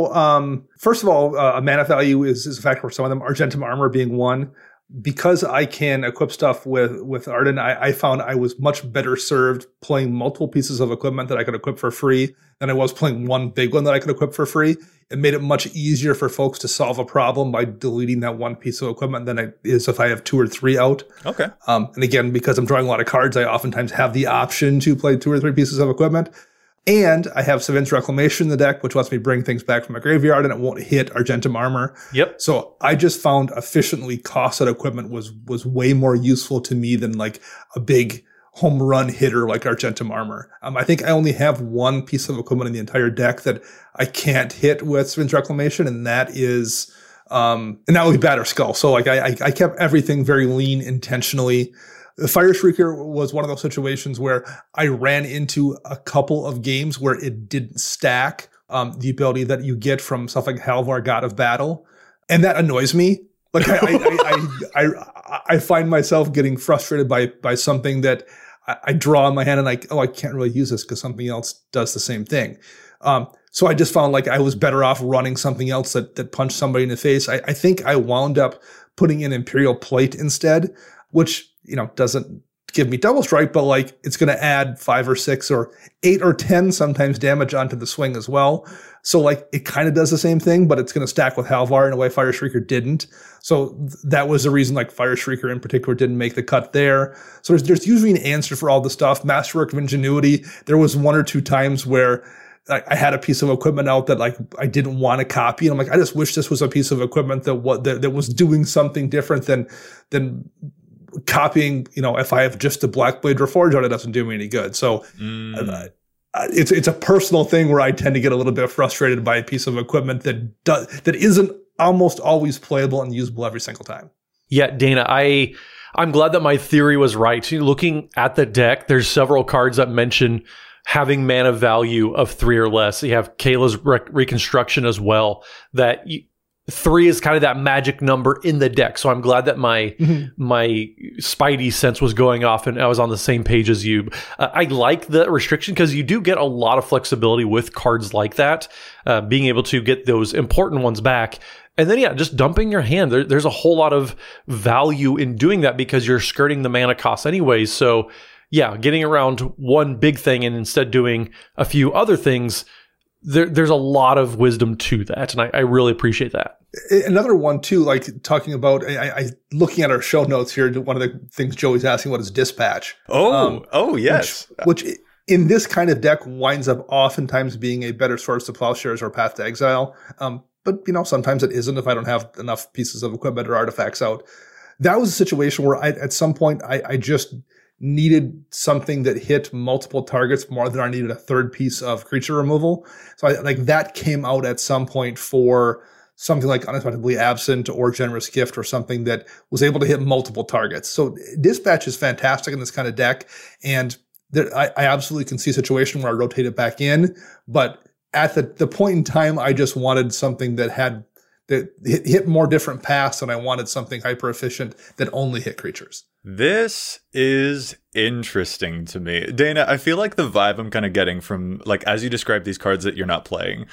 So first of all, a mana value is a factor for some of them. Argentum Armor being one. Because I can equip stuff with Ardenn, I found I was much better served playing multiple pieces of equipment that I could equip for free than I was playing one big one that I could equip for free. It made it much easier for folks to solve a problem by deleting that one piece of equipment than it is if I have 2 or 3 out. Okay. And again, because I'm drawing a lot of cards, I oftentimes have the option to play 2 or 3 pieces of equipment. And I have Sevin's Reclamation in the deck, which lets me bring things back from my graveyard, and it won't hit Argentum Armor. Yep. So I just found efficiently costed equipment was way more useful to me than like a big home run hitter like Argentum Armor. I think I only have one piece of equipment in the entire deck that I can't hit with Sevin's Reclamation, and that is and that would be Batter Skull. So like I kept everything very lean intentionally. The Fire Shrieker was one of those situations where I ran into a couple of games where it didn't stack the ability that you get from stuff like Halvar, God of Battle. And that annoys me. Like I find myself getting frustrated by something that I draw in my hand and I can't really use this because something else does the same thing. So I just found like I was better off running something else that punched somebody in the face. I think I wound up putting in Imperial Plate instead, which, you know, doesn't give me double strike, but like it's going to add 5 or 6 or 8 or 10 sometimes damage onto the swing as well. So like it kind of does the same thing, but it's going to stack with Halvar in a way Fire Shrieker didn't. So that was the reason like Fire Shrieker in particular didn't make the cut there. So there's usually an answer for all the stuff. Masterwork of Ingenuity. There was 1 or 2 times where I had a piece of equipment out that like I didn't want to copy. And I'm like, I just wish this was a piece of equipment that was doing something different than copying, if I have just a Blackblade Reforged out, it doesn't do me any good. So it's a personal thing where I tend to get a little bit frustrated by a piece of equipment that isn't almost always playable and usable every single time. Yeah, Dana, I'm glad that my theory was right. Looking at the deck, there's several cards that mention having mana value of 3 or less. You have Kayla's Reconstruction as well, that 3 is kind of that magic number in the deck. So I'm glad that my spidey sense was going off and I was on the same page as you. I like the restriction because you do get a lot of flexibility with cards like that, being able to get those important ones back. And then, just dumping your hand. There's a whole lot of value in doing that because you're skirting the mana cost anyways. So, getting around one big thing and instead doing a few other things, there's a lot of wisdom to that. And I really appreciate that. Another one, too, like talking about, I looking at our show notes here, one of the things Joey's asking, what is Dispatch? Yes. Which in this kind of deck winds up oftentimes being a better source to Plowshares or Path to Exile. But, sometimes it isn't if I don't have enough pieces of equipment or artifacts out. That was a situation where at some point I just needed something that hit multiple targets more than I needed a third piece of creature removal. So that came out at some point for something like Unexpectedly Absent or Generous Gift or something that was able to hit multiple targets. So Dispatch is fantastic in this kind of deck. And I absolutely can see a situation where I rotate it back in, but at the point in time, I just wanted something that hit more different paths, and I wanted something hyper efficient that only hit creatures. This is interesting to me. Dana, I feel like the vibe I'm kind of getting from, like, as you describe these cards that you're not playing,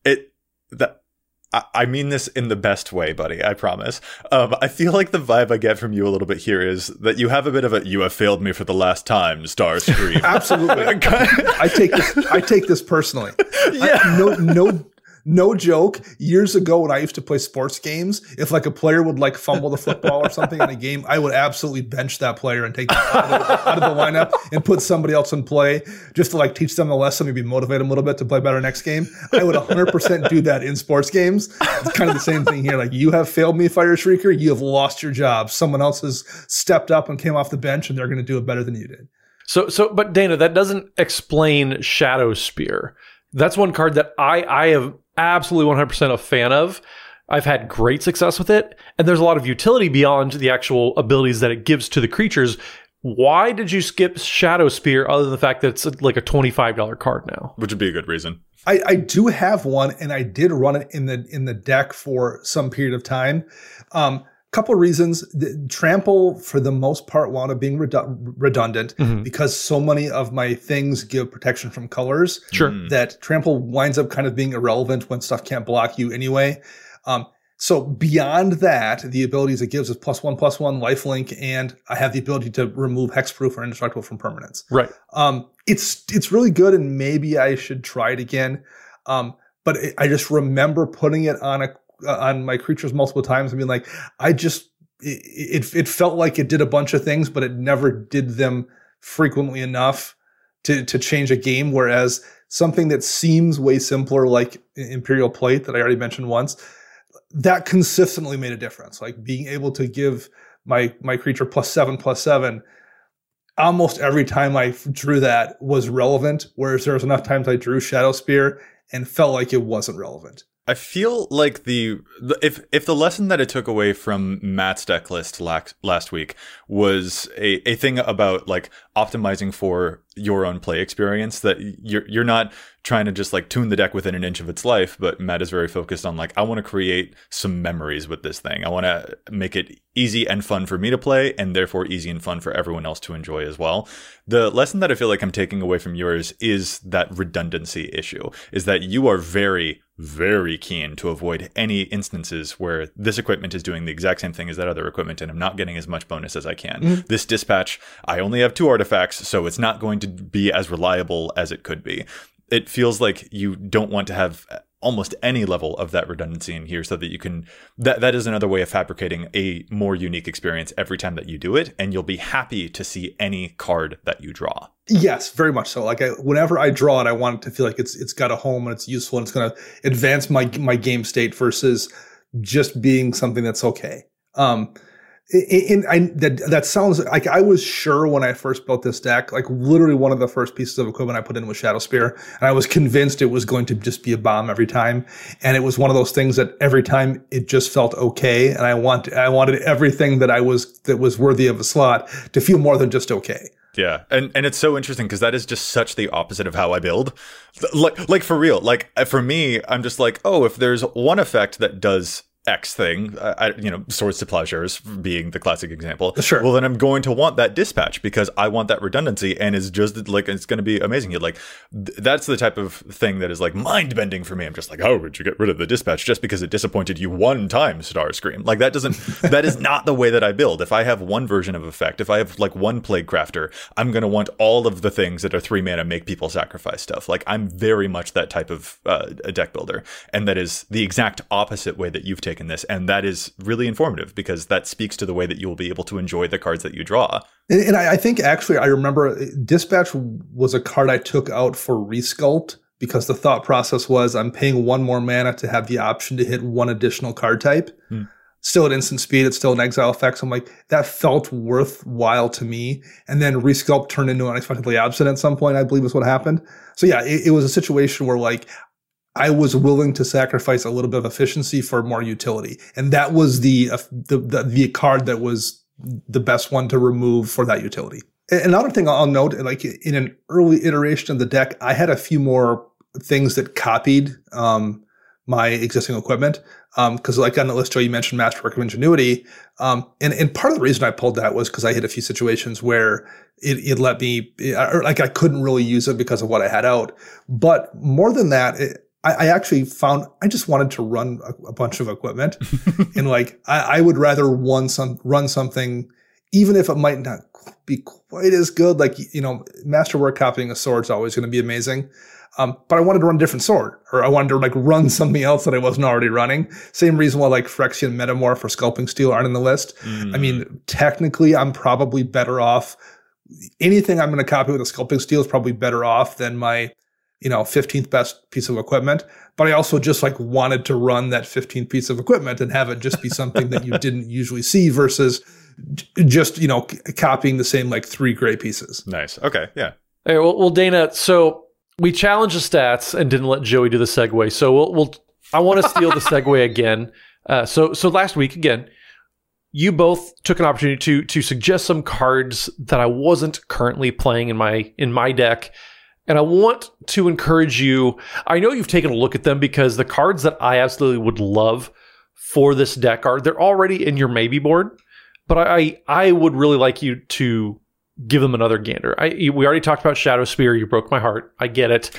I mean this in the best way, buddy, I promise. I feel like the vibe I get from you a little bit here is that you have a bit of you have failed me for the last time, Starscream. Absolutely. I take this personally. Yeah. No joke. Years ago when I used to play sports games, if like a player would like fumble the football or something in a game, I would absolutely bench that player and take them out of the lineup and put somebody else in play just to like teach them a lesson, maybe motivate them a little bit to play better next game. I would 100% do that in sports games. It's kind of the same thing here. Like, you have failed me, Fire Shrieker. You have lost your job. Someone else has stepped up and came off the bench and they're going to do it better than you did. But Dana, that doesn't explain Shadow Spear. That's one card that I have absolutely 100% a fan of. I've had great success with it, and there's a lot of utility beyond the actual abilities that it gives to the creatures. Why did you skip Shadow Spear other than the fact that it's like a $25 card now? Which would be a good reason. I do have one, and I did run it in the deck for some period of time. Couple of reasons. Trample, for the most part, wound up being redundant because so many of my things give protection from colors. Sure. That Trample winds up kind of being irrelevant when stuff can't block you anyway. So beyond that, the abilities it gives is +1/+1 lifelink, and I have the ability to remove hexproof or indestructible from permanents. Right. It's really good, and maybe I should try it again. But I just remember putting it on my creatures multiple times and being like, it felt like it did a bunch of things, but it never did them frequently enough to change a game. Whereas something that seems way simpler, like Imperial Plate that I already mentioned once, that consistently made a difference. Like being able to give my creature +7/+7 almost every time I drew that was relevant. Whereas there was enough times I drew Shadow Spear and felt like it wasn't relevant. I feel like if the lesson that I took away from Matt's deck list last week was a thing about like optimizing for your own play experience, that you're not trying to just like tune the deck within an inch of its life, but Matt is very focused on like, I want to create some memories with this thing. I want to make it easy and fun for me to play, and therefore easy and fun for everyone else to enjoy as well. The lesson that I feel like I'm taking away from yours is that redundancy issue, is that you are very, very keen to avoid any instances where this equipment is doing the exact same thing as that other equipment and I'm not getting as much bonus as I can. This dispatch, I only have 2 artifacts, so it's not going to be as reliable as it could be. It feels like you don't want to have almost any level of that redundancy in here, so that you can, that is another way of fabricating a more unique experience every time that you do it, and you'll be happy to see any card that you draw. Yes, very much so. Like whenever I draw it, I want it to feel like it's got a home and it's useful and it's going to advance my game state versus just being something that's okay. That sounds like I was sure when I first built this deck, like literally one of the first pieces of equipment I put in was Shadow Spear, and I was convinced it was going to just be a bomb every time. And it was one of those things that every time it just felt okay, and I wanted everything that was worthy of a slot to feel more than just okay. Yeah, and it's so interesting because that is just such the opposite of how I build. Like for real, like for me, I'm just like, oh, if there's one effect that does X thing, Swords to Plowshares being the classic example. Sure. Well, then I'm going to want that dispatch because I want that redundancy, and it's just like it's going to be amazing. You're like, that's the type of thing that is like mind bending for me. I'm just like, how would you get rid of the dispatch just because it disappointed you one time, Starscream? Like that is not the way that I build. If I have one version of effect, if I have like one Plague Crafter, I'm going to want all of the things that are 3 mana make people sacrifice stuff. Like I'm very much that type of a deck builder, and that is the exact opposite way that you've taken this, and that is really informative because that speaks to the way that you will be able to enjoy the cards that you draw. And I think actually I remember Dispatch was a card I took out for Resculpt because the thought process was I'm paying 1 more mana to have the option to hit 1 additional card type. Still at instant speed, it's still an exile effect. So I'm like, that felt worthwhile to me. And then Resculpt turned into Unexpectedly Absent at some point, I believe is what happened. So yeah, it was a situation where like I was willing to sacrifice a little bit of efficiency for more utility. And that was the card that was the best one to remove for that utility. Another thing I'll note, like in an early iteration of the deck, I had a few more things that copied my existing equipment. Because like on the list, Joe, you mentioned Masterwork of Ingenuity. And part of the reason I pulled that was because I hit a few situations where it let me, or like I couldn't really use it because of what I had out. But more than that, I actually found I just wanted to run a bunch of equipment, and like I would rather run something, even if it might not be quite as good. Like Masterwork copying a sword is always going to be amazing, but I wanted to run a different sword, or I wanted to like run something else that I wasn't already running. Same reason why like Phyrexian Metamorph or Sculpting Steel aren't in the list. I mean, technically, I'm probably better off. Anything I'm going to copy with a Sculpting Steel is probably better off than my 15th best piece of equipment, but I also just like wanted to run that 15th piece of equipment and have it just be something that you didn't usually see versus just, copying the same like 3 gray pieces. Nice. Okay. Yeah. Hey, well, Dana, so we challenged the stats and didn't let Joey do the segue. So I want to steal the segue again. So last week, again, you both took an opportunity to suggest some cards that I wasn't currently playing in my deck. And I want to encourage you. I know you've taken a look at them because the cards that I absolutely would love for this deck they're already in your maybe board, but I would really like you to give them another gander. We already talked about Shadow Spear. You broke my heart. I get it.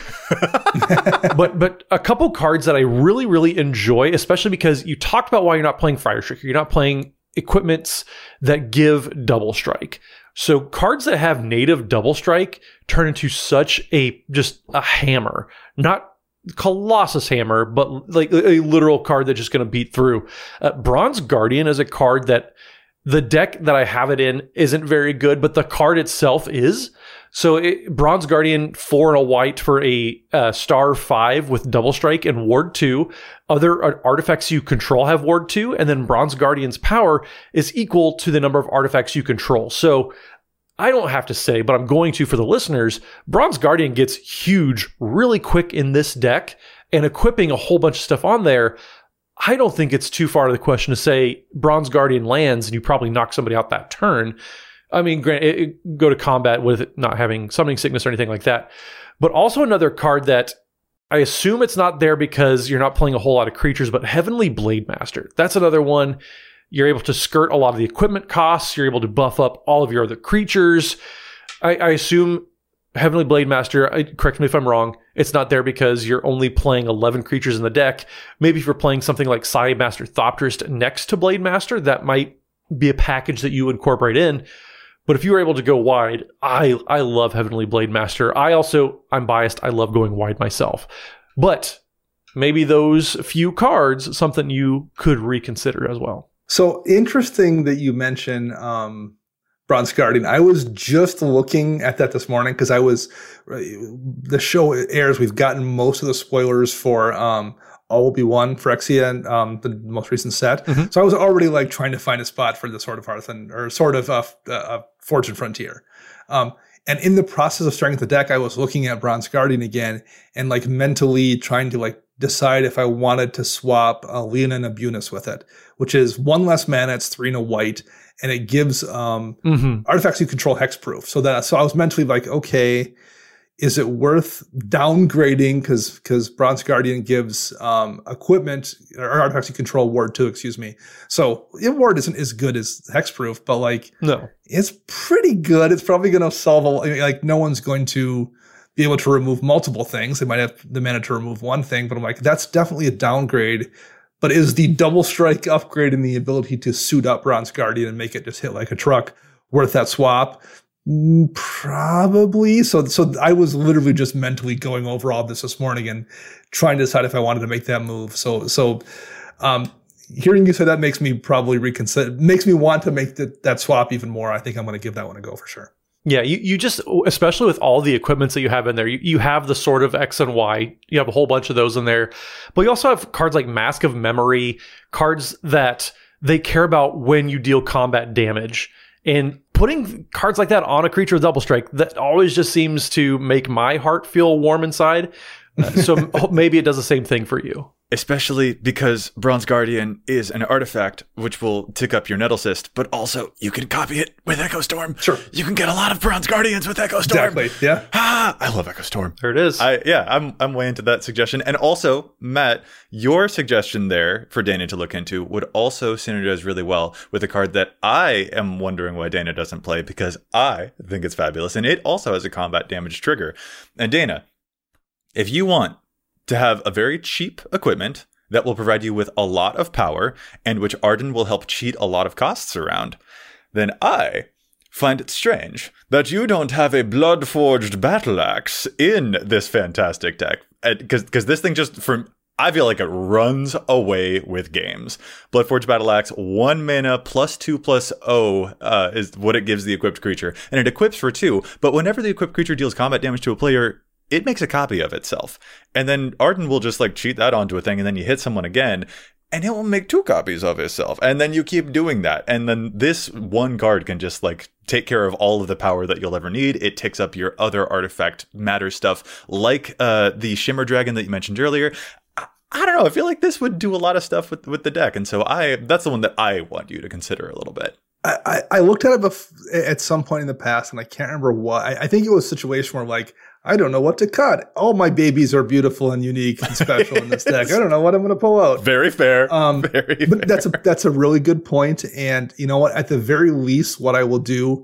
but a couple cards that I really, really enjoy, especially because you talked about why you're not playing Fire Striker. You're not playing equipments that give double strike. So cards that have native double strike turn into such a hammer, not Colossus Hammer, but like a literal card that's just going to beat through. Bronze Guardian is a card that the deck that I have it in isn't very good, but the card itself is. So Bronze Guardian 4 and a white for a star 5 with double strike and ward 2. Other artifacts you control have ward 2, and then Bronze Guardian's power is equal to the number of artifacts you control. So I don't have to say, but I'm going to for the listeners, Bronze Guardian gets huge really quick in this deck, and equipping a whole bunch of stuff on there, I don't think it's too far to the question to say Bronze Guardian lands and you probably knock somebody out that turn. I mean, go to combat with it not having summoning sickness or anything like that. But also another card that I assume it's not there because you're not playing a whole lot of creatures, but Heavenly Blade Master. That's another one. You're able to skirt a lot of the equipment costs. You're able to buff up all of your other creatures. I assume Heavenly Blade Master, correct me if I'm wrong, it's not there because you're only playing 11 creatures in the deck. Maybe if you're playing something like Sai Master Thopterist next to Blade Master, that might be a package that you incorporate in. But if you were able to go wide, I love Heavenly Blade Master. I'm biased. I love going wide myself. But maybe those few cards, something you could reconsider as well. So interesting that you mention Bronze Guardian. I was just looking at that this morning because the show airs. We've gotten most of the spoilers for all will be one Phyrexia, and the most recent set. So I was already like trying to find a spot for the Sword of Hearthland or Sword of Fortune Frontier. And in the process of starting the deck, I was looking at Bronze Guardian again and like mentally trying to like decide if I wanted to swap Leona and Abunis with it, which is 1 less mana, it's 3 and a white, and it gives artifacts you control hexproof. So I was mentally like, okay, is it worth downgrading? Because Bronze Guardian gives equipment or artifacts you control Ward 2, excuse me. So Ward isn't as good as hexproof, but like No. it's pretty good. It's probably going to solve like no one's going to be able to remove multiple things. They might have the mana to remove one thing, but I'm like, that's definitely a downgrade. But is the double strike upgrade and the ability to suit up Bronze Guardian and make it just hit like a truck worth that swap? Probably. So I was literally just mentally going over all this morning and trying to decide if I wanted to make that move. So hearing you say that makes me probably reconsider, makes me want to make that swap even more. I think I'm going to give that one a go for sure. Yeah, you just, especially with all the equipments that you have in there, you have the Sword of X and Y. You have a whole bunch of those in there. But you also have cards like Mask of Memory, cards that they care about when you deal combat damage. And putting cards like that on a creature with double strike, that always just seems to make my heart feel warm inside. So maybe it does the same thing for you. Especially because Bronze Guardian is an artifact which will tick up your Nettlecyst, but also you can copy it with Echo Storm. Sure. You can get a lot of Bronze Guardians with Echo Storm. Exactly. Yeah. I love Echo Storm. There it is. I'm way into that suggestion. And also, Matt, your suggestion there for Dana to look into would also synergize really well with a card that I am wondering why Dana doesn't play, because I think it's fabulous. And it also has a combat damage trigger. And Dana, if you want to have a very cheap equipment that will provide you with a lot of power and which Arden will help cheat a lot of costs around, then I find it strange that you don't have a Bloodforged Battle Axe in this fantastic deck. Because this thing just, I feel like it runs away with games. Bloodforged Battle Axe, 1 mana +2/+0 is what it gives the equipped creature. And it equips for 2, but whenever the equipped creature deals combat damage to a player, it makes a copy of itself. And then Arden will just like cheat that onto a thing, and then you hit someone again, and it will make 2 copies of itself. And then you keep doing that. And then this one card can just like take care of all of the power that you'll ever need. It takes up your other artifact matter stuff, like the Shimmer Dragon that you mentioned earlier. I don't know. I feel like this would do a lot of stuff with the deck. And so that's the one that I want you to consider a little bit. I looked at it at some point in the past, and I can't remember what. I think it was a situation where like, I don't know what to cut. All my babies are beautiful and unique and special in this deck. I don't know what I'm going to pull out. Very fair. But that's a really good point. And you know what? At the very least, what I will do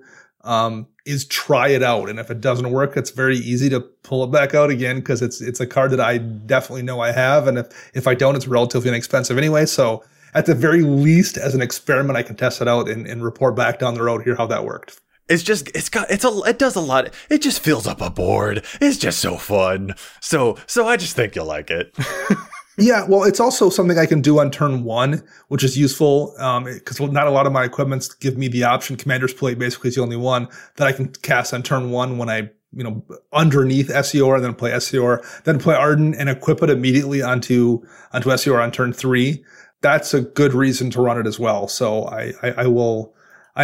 is try it out. And if it doesn't work, it's very easy to pull it back out again, because it's a card that I definitely know I have. And if I don't, it's relatively inexpensive anyway. So at the very least, as an experiment, I can test it out and report back down the road here how that worked. It does a lot. It just fills up a board. It's just so fun. So I just think you'll like it. Yeah, well, it's also something I can do on turn 1, which is useful because not a lot of my equipments give me the option. Commander's Plate basically is the only one that I can cast on turn 1 when I, underneath SEOR, and then play SEOR, then play Arden and equip it immediately onto SEOR on turn 3. That's a good reason to run it as well. So I will.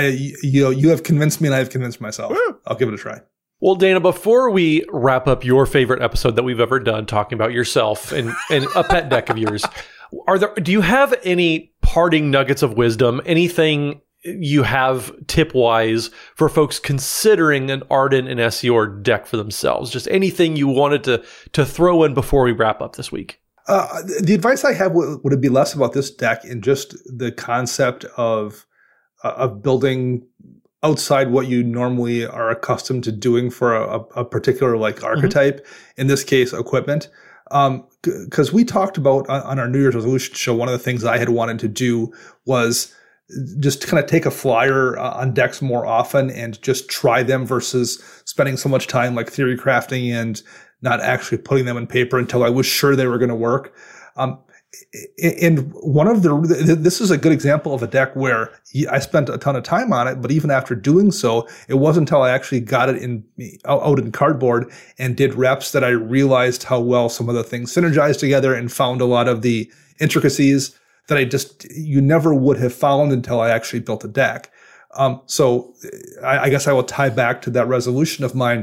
You have convinced me, and I have convinced myself. Woo! I'll give it a try. Well, Dana, before we wrap up your favorite episode that we've ever done, talking about yourself and a pet deck of yours, do you have any parting nuggets of wisdom? Anything you have tip-wise for folks considering an Arden and SEOR deck for themselves? Just anything you wanted to throw in before we wrap up this week? The advice I have would be less about this deck and just the concept of building outside what you normally are accustomed to doing for a particular like archetype, in this case, equipment. Because we talked about on our New Year's resolution show, one of the things I had wanted to do was just kind of take a flyer on decks more often and just try them versus spending so much time like theory crafting and not actually putting them in paper until I was sure they were going to work. And this is a good example of a deck where I spent a ton of time on it, but even after doing so, it wasn't until I actually got it out in cardboard and did reps that I realized how well some of the things synergized together and found a lot of the intricacies that you never would have found until I actually built a deck. So I guess I will tie back to that resolution of mine.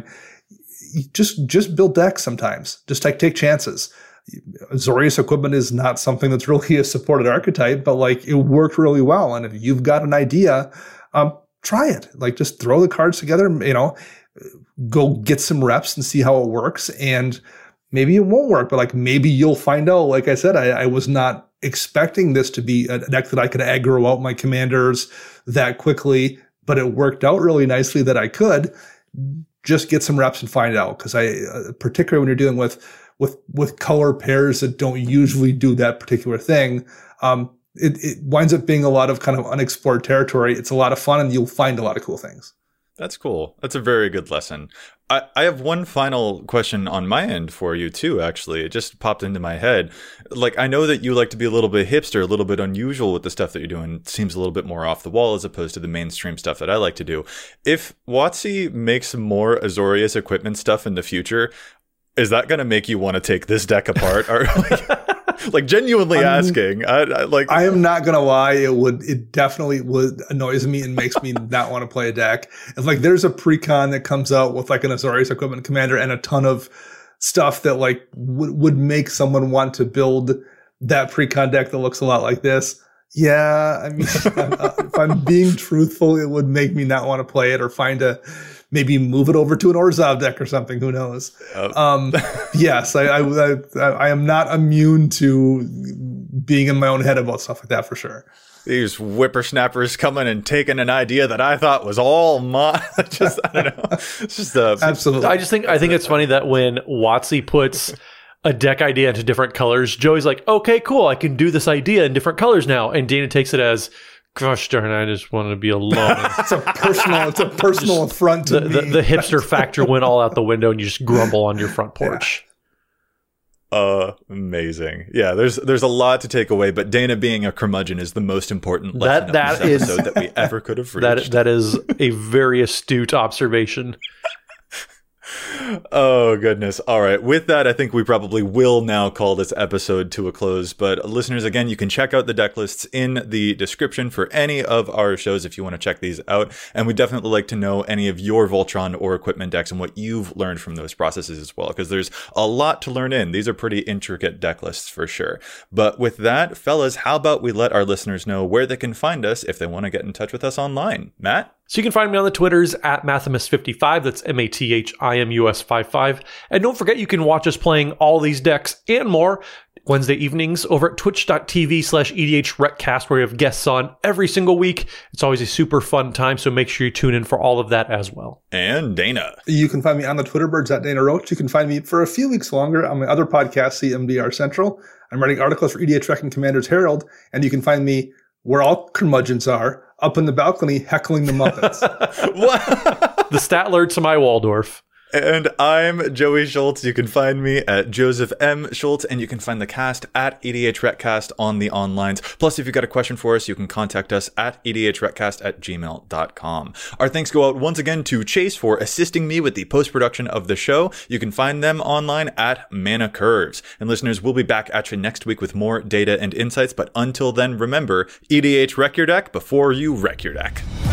Just build decks sometimes. Just take chances. Azorius Equipment is not something that's really a supported archetype, but like it worked really well. And if you've got an idea, try it. Like just throw the cards together, go get some reps and see how it works. And maybe it won't work, but like maybe you'll find out. Like I said, I was not expecting this to be a deck that I could aggro out my commanders that quickly, but it worked out really nicely that I could. Just get some reps and find out. Because particularly when you're dealing with color pairs that don't usually do that particular thing, it winds up being a lot of kind of unexplored territory. It's a lot of fun and you'll find a lot of cool things. That's cool. That's a very good lesson. I have one final question on my end for you too, actually. It just popped into my head. Like, I know that you like to be a little bit hipster, a little bit unusual with the stuff that you're doing. It seems a little bit more off the wall as opposed to the mainstream stuff that I like to do. If WotC makes more Azorius Equipment stuff in the future, is that going to make you want to take this deck apart? Or like genuinely asking. I am not going to lie. It definitely would annoys me and makes me not want to play a deck. It's like there's a precon that comes out with like an Azorius Equipment commander and a ton of stuff that like would make someone want to build that precon deck that looks a lot like this. Yeah. I mean, if I'm being truthful, it would make me not want to play it or maybe move it over to an Orzhov deck or something. Who knows? Yes, I am not immune to being in my own head about stuff like that for sure. These whippersnappers coming and taking an idea that I thought was all mine. I don't know. It's just absolutely. I think it's funny that when WotC puts a deck idea into different colors, Joey's like, okay, cool, I can do this idea in different colors now, and Dana takes it as, gosh darn, I just wanted to be alone. It's a personal affront to me. The hipster factor went all out the window and you just grumble on your front porch. Amazing. Yeah, there's a lot to take away, but Dana being a curmudgeon is the most important lesson of this episode that we ever could have reached. That is a very astute observation. Oh, goodness. All right. With that, I think we probably will now call this episode to a close. But listeners, again, you can check out the deck lists in the description for any of our shows if you want to check these out. And we'd definitely like to know any of your Voltron or Equipment decks and what you've learned from those processes as well, because there's a lot to learn in. These are pretty intricate deck lists for sure. But with that, fellas, how about we let our listeners know where they can find us if they want to get in touch with us online? Matt? So you can find me on the Twitters at Mathimus55. That's MATHIMUS55. And don't forget, you can watch us playing all these decks and more Wednesday evenings over at twitch.tv/EDHRECast, where we have guests on every single week. It's always a super fun time, so make sure you tune in for all of that as well. And Dana. You can find me on the Twitter birds at Dana Roach. You can find me for a few weeks longer on my other podcast, CMDR Central. I'm writing articles for EDH Rec and Commander's Herald, and you can find me where all curmudgeons are, up in the balcony heckling the Muppets. The Statler to my Waldorf. And I'm Joey Schultz. You can find me at Joseph M. Schultz, and you can find the cast at EDHRECast on the onlines. Plus, if you've got a question for us, you can contact us at EDHRECast@gmail.com. Our thanks go out once again to Chase for assisting me with the post-production of the show. You can find them online at Mana Curves. And listeners, we'll be back at you next week with more data and insights. But until then, remember, EDH wreck your deck before you wreck your deck.